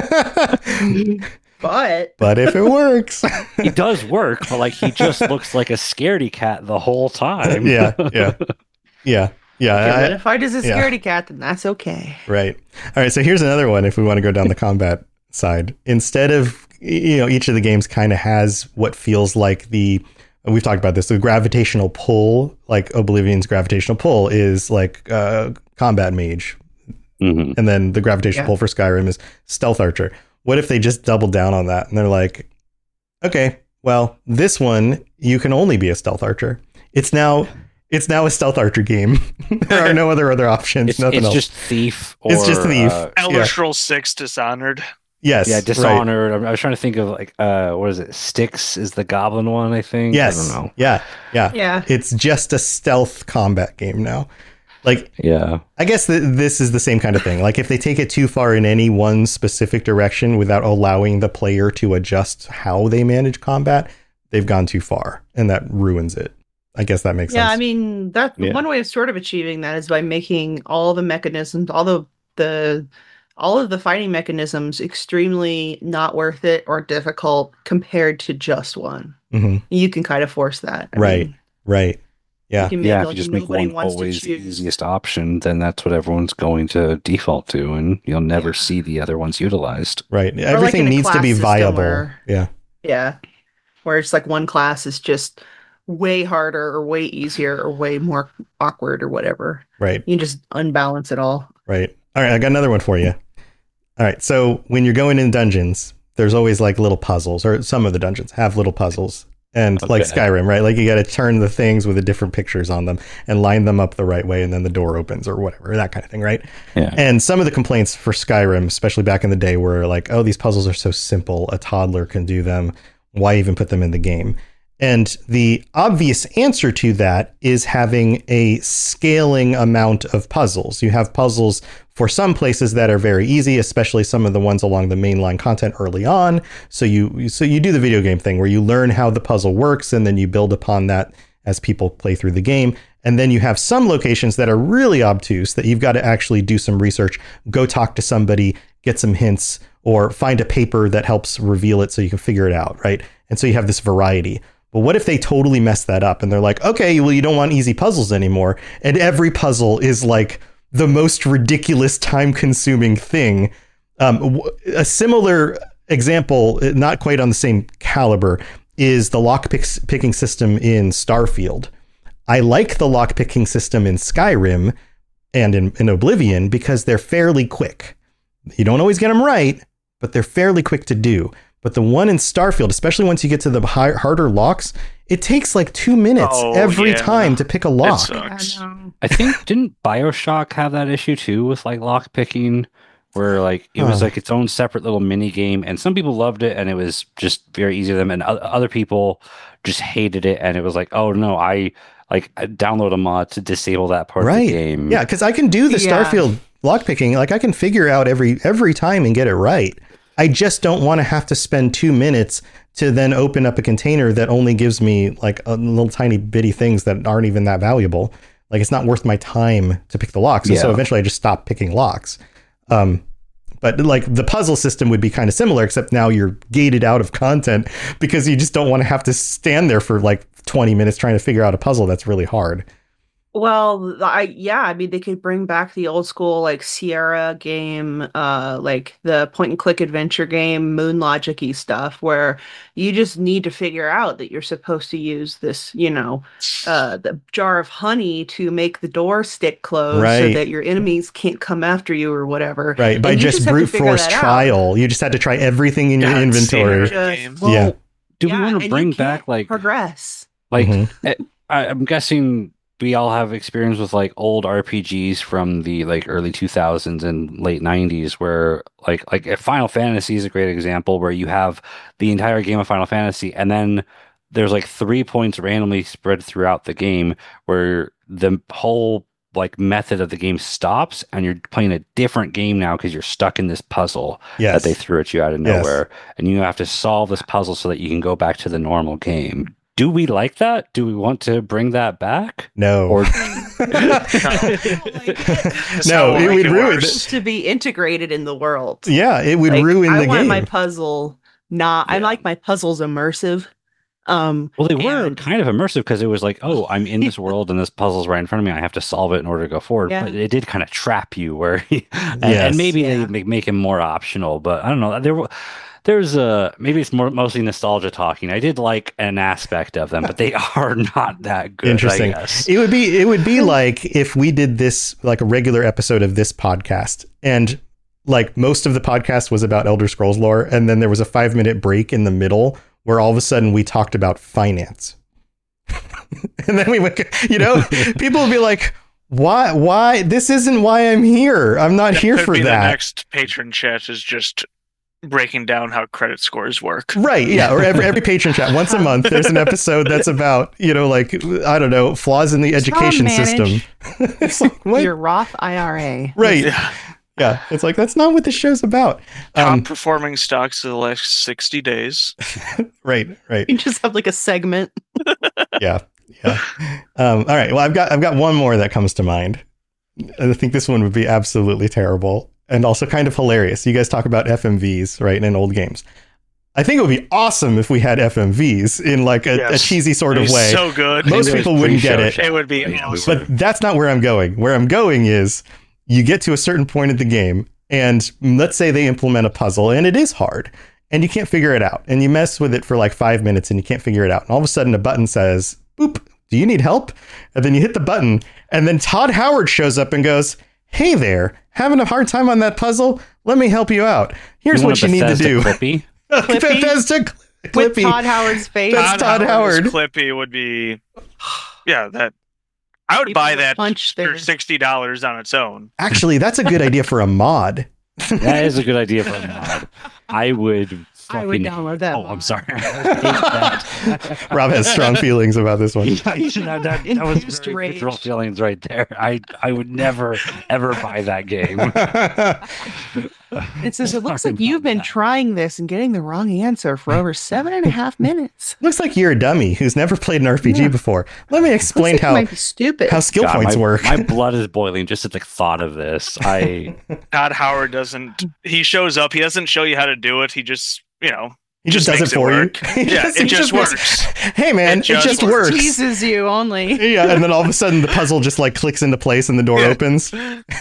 But
but if it works,
it does work. But like, he just looks like a scaredy cat the whole time.
yeah, yeah, yeah, yeah.
okay,
I,
but if I does a
yeah.
scaredy cat, then that's okay.
Right. All right. So here's another one. If we want to go down the combat side, instead of, you know, each of the games kind of has what feels like the, we've talked about this, the gravitational pull, like Oblivion's gravitational pull is like uh, combat mage.
Mm-hmm.
And then the gravitational
Yeah.
pull for Skyrim is stealth archer. What if they just double down on that and they're like, okay, well, this one, you can only be a stealth archer. It's now, it's now a stealth archer game. There are no other other options.
It's,
Nothing
it's
else.
just thief. Or,
It's just thief.
Uh,
Elder
Yeah.
Scrolls six Dishonored.
Yes.
yeah,
right.
Dishonored. I was trying to think of like, uh, what is it? Styx is the goblin one, I think.
Yes.
I don't know.
Yeah. Yeah.
Yeah.
It's just a stealth combat game now. Like,
Yeah.
I guess th- this is the same kind of thing. Like, if they take it too far in any one specific direction without allowing the player to adjust how they manage combat, they've gone too far, and that ruins it. I guess that makes
Yeah,
sense.
I mean that
Yeah.
one way of sort of achieving that is by making all the mechanisms, all the the all of the fighting mechanisms extremely not worth it or difficult compared to just one.
hmm
You can kind of force that. I
Right.
mean,
Right. Yeah.
you can make,
Yeah, if
like,
you just make
nobody
one
wants to
always the
choose-
easiest option, then that's what everyone's going to default to, and you'll never
Yeah.
see the other ones utilized.
Right.
Or like
Everything
in a
needs to
class
be
system
viable.
where-
Yeah.
Yeah. Where it's like one class is just way harder or way easier or way more awkward or whatever.
Right.
You can just unbalance it all.
Right. All right. I got another one for you. All right. So when you're going in dungeons, there's always like little puzzles, or some of the dungeons have little puzzles. And like
Okay.
Skyrim, right? Like you got to turn the things with the different pictures on them and line them up the right way, and then the door opens or whatever, that kind of thing, right?
Yeah.
And some of the complaints for Skyrim, especially back in the day, were like, oh, these puzzles are so simple. A toddler can do them. Why even put them in the game? And the obvious answer to that is having a scaling amount of puzzles. You have puzzles for some places that are very easy, especially some of the ones along the mainline content early on. So you so you do the video game thing where you learn how the puzzle works and then you build upon that as people play through the game. And then you have some locations that are really obtuse that you've got to actually do some research, go talk to somebody, get some hints, or find a paper that helps reveal it so you can figure it out, right? And so you have this variety. But what if they totally mess that up and they're like, okay, well, you don't want easy puzzles anymore. And every puzzle is like the most ridiculous time consuming thing. Um, a similar example, not quite on the same caliber, is the lock picking system in Starfield. I like the lock picking system in Skyrim and in, in Oblivion because they're fairly quick. You don't always get them right, but they're fairly quick to do. But the one in Starfield, especially once you get to the high, harder locks, it takes like two minutes
Oh,
every
yeah.
time to pick a
It
lock.
sucks.
I know.
I think didn't BioShock have that issue too with like lock picking, where like it was
Huh.
like its own separate little mini game, and some people loved it and it was just very easy to them, and o- other people just hated it, and it was like, oh no, I like I download a mod to disable that part of
Right.
the game.
Yeah, because I can do the
Yeah.
Starfield lockpicking. Like I can figure out every every time and get it right. I just don't want to have to spend two minutes to then open up a container that only gives me like a little tiny bitty things that aren't even that valuable. Like it's not worth my time to pick the locks. And so
Yeah.
eventually I just stop picking locks. Um, but like the puzzle system would be kind of similar, except now you're gated out of content because you just don't want to have to stand there for like twenty minutes trying to figure out a puzzle that's really hard.
Well, I yeah, I mean they could bring back the old school like Sierra game, uh like the point and click adventure game, Moon Logic-y stuff where you just need to figure out that you're supposed to use this, you know, uh the jar of honey to make the door stick closed so
Right.
that your enemies can't come after you or whatever.
Right. By
And you
just
have to
brute
figure
force
that out.
trial. You just had to try everything in your
God,
inventory.
Sierra.
Just,
Game.
Yeah.
Do
yeah,
we want
and
to
you
bring
can't
back like
progress?
like
Mhm.
eh, I, I'm guessing we all have experience with like old R P Gs from the like early two thousands and late nineties where like like eh, Final Fantasy is a great example where you have the entire game of Final Fantasy and then there's like three points randomly spread throughout the game where the whole like method of the game stops and you're playing a different game now because you're stuck in this puzzle
Yes.
that they threw at you out of
Yes.
nowhere and you have to solve this puzzle so that you can go back to the normal game. Do we like that? Do we want to bring that back?
No.
Or
That's
No,
how
it
we'll
would
make
ruin
worse.
To be integrated in the world.
yeah, it would
Like,
ruin
I
the
want
game.
my puzzle not I
Yeah.
like my puzzles immersive. Um
well, they were
and-
kind of immersive because it was like, oh, I'm in this world and this puzzle's right in front of me. I have to solve it in order to go forward.
Yeah.
But it did kind of trap you where, and,
Yes.
and maybe
Yeah.
they make, make it more optional. But I don't know. There, wa- there's a maybe it's more mostly nostalgia talking. I did like an aspect of them, but they are not that good.
Interesting.
I guess.
It would be it would be like if we did this like a regular episode of this podcast and like most of the podcast was about Elder Scrolls lore and then there was a five minute break in the middle where all of a sudden we talked about finance. And then we went, you know, people would be like, why, why, this isn't why I'm here. I'm not here
That'd
for
be
that.
The next patron chat is just breaking down how credit scores work.
Right. Yeah. Or every, every patron chat once a month, there's an episode that's about, you know, like, I don't know, flaws in the education system.
manage
It's like, what?
your Roth I R A.
Right.
Yeah.
Yeah. It's like, that's not what the show's about.
Top
Um,
performing stocks of the last sixty days.
right. Right.
You just have like a segment.
Yeah. Yeah. Um, all right. Well, I've got, I've got one more that comes to mind. I think this one would be absolutely terrible and also kind of hilarious. You guys talk about F M Vs, right? In old games. I think it would be awesome if we had F M Vs in like a,
Yes.
a cheesy sort of
It'd be
way.
So good.
Most
Maybe
people
there's
wouldn't get
pre-show
it.
chat.
It would be
Yeah, we
awesome.
But that's not where I'm going. Where I'm going is you get to a certain point in the game and let's say they implement a puzzle and it is hard and you can't figure it out and you mess with it for like five minutes and you can't figure it out. And all of a sudden a button says, boop, do you need help? And then you hit the button and then Todd Howard shows up and goes, hey there, having a hard time on that puzzle? Let me help you out. Here's
want
what
a
you need to
Bethesda
do.
Clippy?
Clippy?
Bethesda Cl-
With
Clippy.
Todd Howard's face.
That's Todd
Howard's
Howard.
Clippy would be, yeah, that I would
People
buy
would
that
punch
for
their-
sixty dollars on its own.
Actually, that's a good idea for a mod.
That is a good idea for a mod. I would.
I would
fucking-
download that.
Oh, I'm
mod.
sorry. I hate that.
Rob has strong feelings about this one.
Yeah, you know, that, that was
Infused
very
rage.
visceral feelings right there. I, I would never ever buy that game.
It says it looks
Sorry
like you've
about
been
that.
trying this and getting the wrong answer for over seven and a half minutes.
Looks like you're a dummy who's never played an R P G
Yeah.
before. Let me explain
Looks like
how
you might be stupid.
how skill
God,
points
my,
work.
my blood is boiling just at the thought of this. I
Todd Howard doesn't. He shows up. He doesn't show you how to do it. He just, you know,
he just,
just
does it
makes it
for you.
work.
He
yeah,
just-
it
he
just
makes-
works.
Hey man,
It
it just,
just
works.
Teases you only.
Yeah, and then all of a sudden the puzzle just like clicks into place and the door
Yeah.
opens.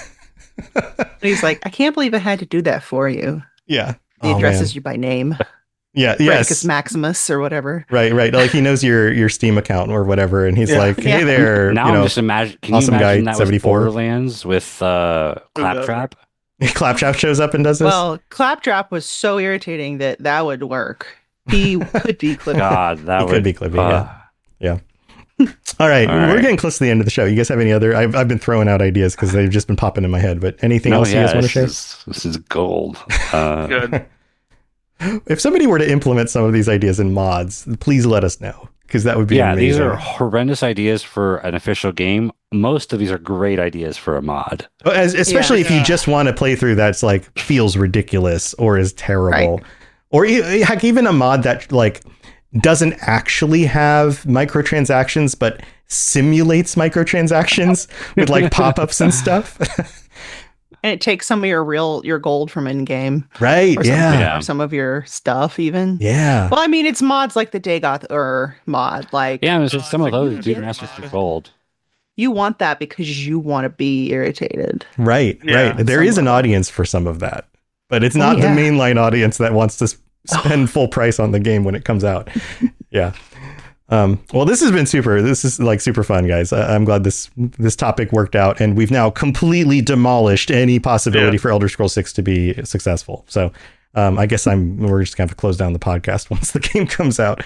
And he's like, I can't believe I had to do that for you.
Yeah.
He
Oh,
addresses
man.
you by name.
Yeah,
Yes.
yes.
Maximus or whatever.
Right, right. Like he knows your your Steam account or whatever, and he's
Yeah.
like, "Hey
Yeah.
there,
now
you
I'm
know,
just imagine. Can
awesome
you
guy,
imagine that was
seventy-four.
Borderlands with uh, Claptrap?
Claptrap shows up and does this."
Well, Claptrap was so irritating that that would work. He could be clipped.
God, that
He
would
could be Clippy,
uh,
yeah. All right,
All
we're
right.
getting close to the end of the show. You guys have any other? I've I've been throwing out ideas because they've just been popping in my head. But anything
no,
else
yeah,
you guys want to
this
share?
is, this is gold. Uh,
Good.
If somebody were to implement some of these ideas in mods, please let us know because that would be
yeah,
amazing.
these are horrendous ideas for an official game. Most of these are great ideas for a mod.
As, especially if you
Yeah.
just want to play through that's like feels ridiculous or is terrible,
Right.
or e- heck, even a mod that like doesn't actually have microtransactions but simulates microtransactions with like pop-ups and stuff.
And it takes some of your real your gold from in game.
Right?
Or something,
Yeah.
Yeah.
or some of your stuff even.
Yeah.
Well, I mean, it's mods like the Dagoth Ur mod. Like,
Yeah, it's just some of
it's like,
those
you
do
get
ask for
mod.
gold.
you want that because you want to be irritated.
Right.
Yeah.
Right. There is an
Somewhat.
audience for some of that, but it's
Oh,
not
yeah.
the mainline audience that wants to s- spend full price on the game when it comes out. Yeah. Um, well, this has been super. This is like super fun, guys. I, I'm glad this this topic worked out, and we've now completely demolished any possibility
Yeah.
for Elder Scrolls six to be successful. So, um, I guess I'm we're just gonna have to close down the podcast once the game comes out.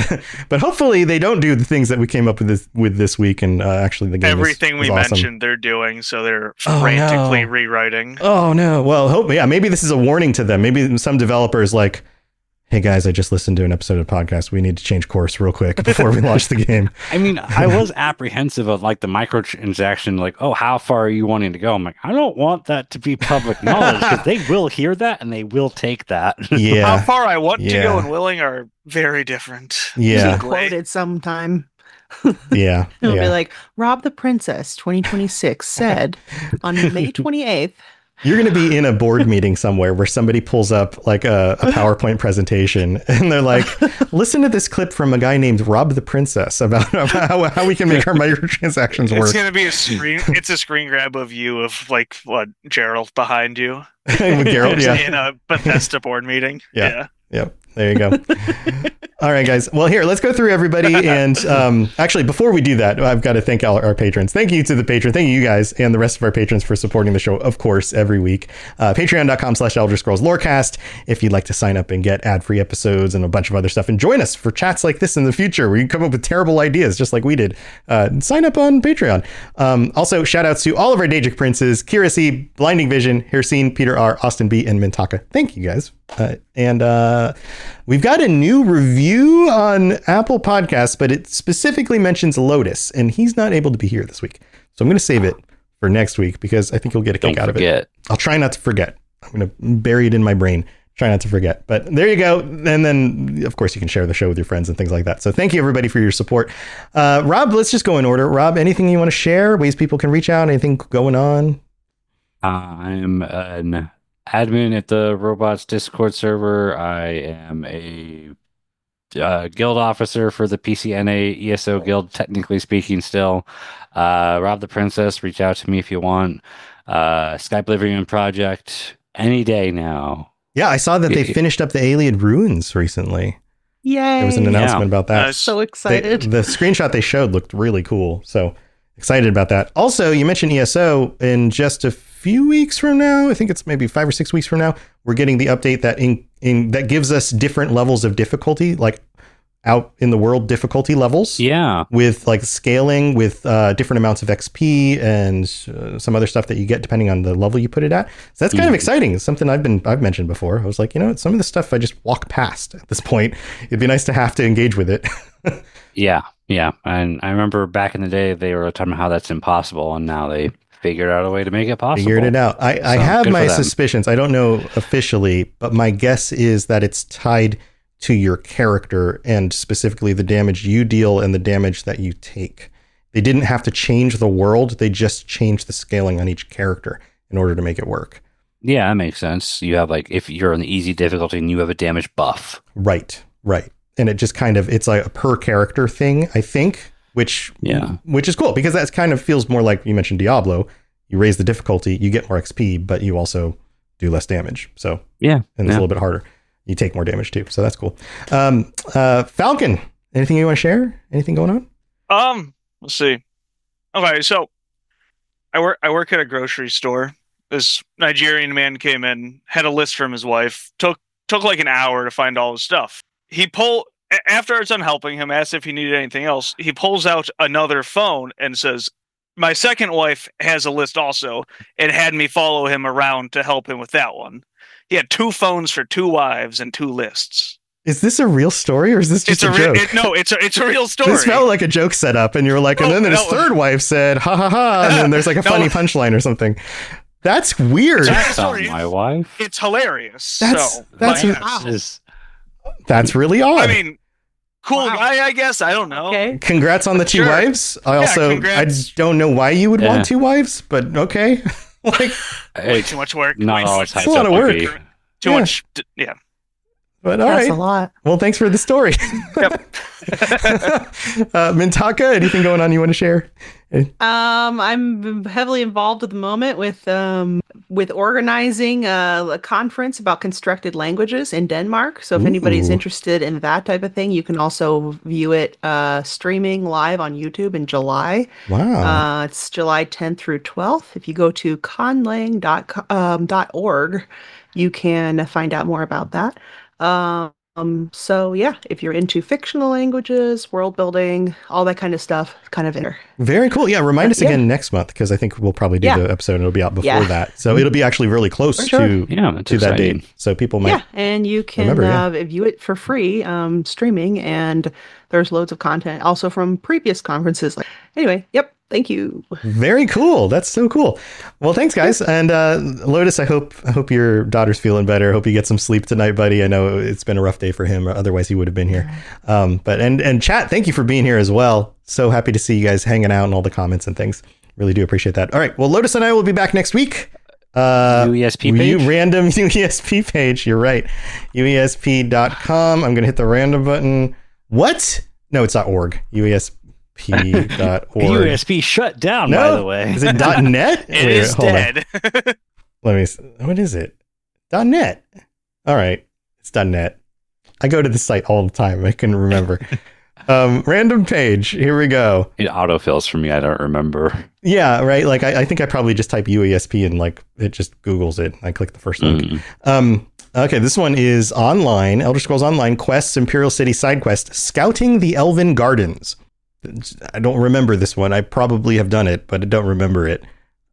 But hopefully, they don't do the things that we came up with this with this week, and uh, actually, the game is-
Everything
is
we
awesome.
mentioned, they're doing, so they're
Oh,
frantically
no.
rewriting.
Oh no! Well, hope yeah. Maybe this is a warning to them. Maybe some developers like, hey guys, I just listened to an episode of the podcast. We need to change course real quick before we launch the game.
I mean, I was apprehensive of like the microtransaction, like, oh, how far are you wanting to go? I'm like, I don't want that to be public knowledge because they will hear that and they will take that.
How
Yeah,
far I want to
Yeah.
go and willing are very different.
Yeah.
Be quoted sometime.
yeah,
It'll be
yeah.
like, Rob the Princess twenty twenty-six said on May twenty-eighth.
You're going to be in a board meeting somewhere where somebody pulls up like a, a PowerPoint presentation, and they're like, "Listen to this clip from a guy named Rob the Princess about, about how, how we can make our microtransactions
It's
work
gonna be a screen. It's a screen grab of you of like what Gerald behind you
with Gerald." Yeah,
in a Bethesda board meeting.
Yeah. Yep. There you go. All right, guys. Well, here, let's go through everybody. And um, actually, before we do that, I've got to thank all our patrons. Thank you to the patron. Thank you, you guys, and the rest of our patrons for supporting the show, of course, every week. Uh, Patreon.com slash Elder Scrolls Lorecast. If you'd like to sign up and get ad-free episodes and a bunch of other stuff, and join us for chats like this in the future where you can come up with terrible ideas just like we did, uh, sign up on Patreon. Um, also, shout outs to all of our Daedric princes, Kira C, Blinding Vision, Hirsine, Peter R, Austin B, and Mintaka. Thank you, guys. Uh, and uh, we've got a new review on Apple Podcasts, but it specifically mentions Lotus, and he's not able to be here this week. So I'm going to save it for next week because I think you'll get a kick
Don't
out of it.
forget.
I'll try not to forget. I'm going to bury it in my brain. Try not to forget. But there you go. And then, of course, you can share the show with your friends and things like that. So thank you, everybody, for your support. Uh, Rob, let's just go in order. Rob, anything you want to share? Ways people can reach out? Anything going on?
I'm an admin at the Robots Discord server. I am a uh, guild officer for the P C N A E S O guild, technically speaking still. Uh, Rob the Princess, reach out to me if you want. Uh, Skype Living Room Project, any day now.
Yeah, I saw that they
Yeah.
finished up the Alien Ruins recently.
Yay.
There was an announcement about that.
Nice.
So
They-
excited.
the screenshot they showed looked really cool. So excited about that. Also, you mentioned E S O. In just a few weeks from now, I think it's maybe five or six weeks from now, we're getting the update that in, in that gives us different levels of difficulty. Like out in the world difficulty levels.
Yeah.
With like scaling with uh, different amounts of X P and uh, some other stuff that you get depending on the level you put it at. So that's kind
Mm-hmm.
of exciting. It's something I've been I've mentioned before. I was like, you know what, some of the stuff I just walk past at this point. It'd be nice to have to engage with it.
Yeah. Yeah. And I remember back in the day, they were talking about how that's impossible. And now they figured out a way to make it possible.
Figured it out. I, I
So,
have
good
my
for them.
suspicions. I don't know officially, but my guess is that it's tied to your character and specifically the damage you deal and the damage that you take. They didn't have to change the world. They just changed the scaling on each character in order to make it work.
Yeah, that makes sense. You have like, if you're on the easy difficulty and you have a damage buff.
Right, right. And it just kind of, it's like a per character thing, I think, which,
Yeah.
which is cool because that kind of feels more like you mentioned Diablo. You raise the difficulty, you get more X P, but you also do less damage. So,
Yeah.
and it's
yeah.
a little bit harder. You take more damage too. So that's cool. Um, uh, Falcon, anything you want to share? Anything going on?
Um, let's see. Okay, so I work I work at a grocery store. This Nigerian man came in, had a list from his wife. Took took like an hour to find all his stuff. He pull a- after I was done helping him, asked if he needed anything else. He pulls out another phone and says, "My second wife has a list also," and had me follow him around to help him with that one. He had two phones for two wives and two lists.
Is this a real story or is this just
It's a,
a,
re-
joke?
it, no, it's a it's a real story.
This felt like a joke setup, and you were like, and
No,
then his
no.
third wife said, ha ha ha, and then there's like a
No.
funny punchline or something. That's weird.
That's-
That's not
Sorry.
my wife.
It's hilarious.
That's-
so,
that's
but,
a-
wow.
Is-
That's really odd.
I mean, cool
Wow.
guy, I guess. I don't know.
Okay.
Congrats on the two
Sure.
wives. I
Yeah,
also, I
congrats.
don't know why you would
Yeah.
want two wives, but okay. Like,
Way
It's
too much work.
not
Way
always
It's
hyped
a lot
up
of
to
work.
be.
too
yeah.
much. d- Yeah.
but all
That's
right.
a lot.
Well, thanks for the story.
Yep.
uh, Mintaka, anything going on you want to share?
Um, I'm heavily involved at the moment with um with organizing a, a conference about constructed languages in Denmark. So if anybody's
Ooh.
interested in that type of thing, you can also view it uh, streaming live on YouTube in July.
Wow.
Uh, it's July tenth through twelfth. If you go to conlang dot org, you can find out more about that. Um, so yeah, if you're into fictional languages, world building, all that kind of stuff, kind of in there.
Very cool. Yeah, remind us
yeah.
again next month because I think we'll probably do
Yeah.
the episode and it'll be out before
Yeah.
that. So it'll be actually really close
For sure.
to
Yeah, that's
to that
exciting.
date. So people might
Yeah, and you can
remember, yeah.
uh, view it for free, um, streaming, and there's loads of content also from previous conferences. Like, anyway, yep. Thank you.
Very cool. That's so cool. Well, thanks, guys. And uh, Lotus, I hope I hope your daughter's feeling better. I hope you get some sleep tonight, buddy. I know it's been a rough day for him. Otherwise, he would have been here. Um, but and and chat, thank you for being here as well. So happy to see you guys hanging out and all the comments and things. Really do appreciate that. All right. Well, Lotus and I will be back next week. Uh,
U E S P
you
page?
random U E S P page. You're right. U E S P dot com. I'm going to hit the random button. What? No, it's .org. U E S P dot org.
U S P shut down,
No,
by the way.
Is it .net?
It
Wait,
is
hold on.
dead.
Let me. s- What is it? .net. All right, it's .net. I go to the site all the time. I couldn't remember. um, random page. Here we go.
It autofills for me. I don't remember.
Yeah, right. Like I, I think I probably just type U E S P and like it just Googles it. I click the first link.
Mm.
Um, okay, this one is online. Elder Scrolls Online Quests, Imperial City Side Quest, Scouting the Elven Gardens. I don't remember this one. I probably have done it, but I don't remember it.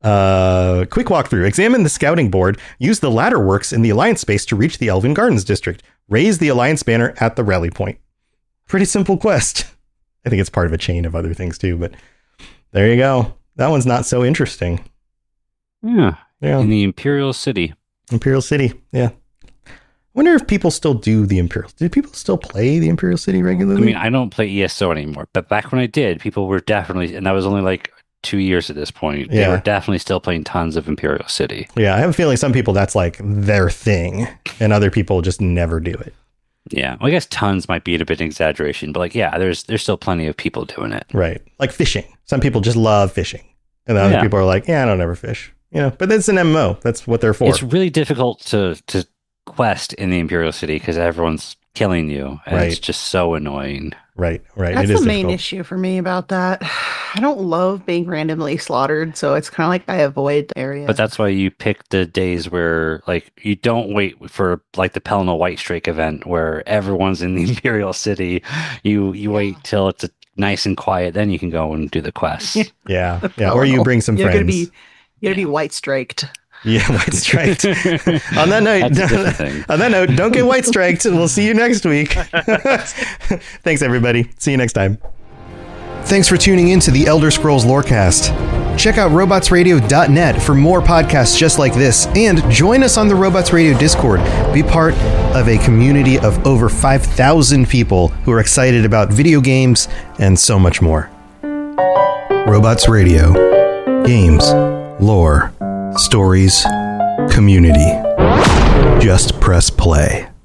Uh, quick walkthrough. Examine the scouting board. Use the ladder works in the Alliance space to reach the Elven Gardens district. Raise the Alliance banner at the rally point. Pretty simple quest. I think it's part of a chain of other things too, but there you go. That one's not so interesting.
Yeah.
Yeah.
In the Imperial City.
Imperial City. Yeah. Wonder if people still do the Imperial. Do people still play the Imperial City
I
regularly?
mean, I don't play E S O anymore, but back when I did, people were definitely, and that was only like two years at this point, they
Yeah.
were definitely still playing tons of Imperial City.
yeah, I have a feeling some people that's like their thing, and other people just never do it.
Yeah. Well, I guess tons might be a bit of an exaggeration, but like, yeah, there's there's still plenty of people doing it.
Right. Like fishing. Some people just love fishing, and the other
Yeah.
people are like, yeah, I don't ever fish. You know, but it's an M M O. That's what they're for.
It's really difficult to to quest in the Imperial City because everyone's killing you, and it's
Right.
just so annoying.
Right, right.
That's
it is
the main
difficult.
issue for me about that. I don't love being randomly slaughtered, so it's kind of like I avoid the area.
But that's why you pick the days where, like, you don't wait for like the Pelennor White Strake event where everyone's in the Imperial City. You you
Yeah.
wait till it's a, nice and quiet, then you can go and do the quests.
Yeah, yeah. Or you bring some
You're
friends.
gonna be, you're gonna be white straked.
Yeah, white striped. On that note,
That's a different thing.
on that note, don't get white striped. We'll see you next week. Thanks, everybody. See you next time. Thanks for tuning in to the Elder Scrolls Lorecast. Check out robots radio dot net for more podcasts just like this, and join us on the Robots Radio Discord. Be part of a community of over five thousand people who are excited about video games and so much more. Robots Radio. Games, lore, stories, community. Just press play.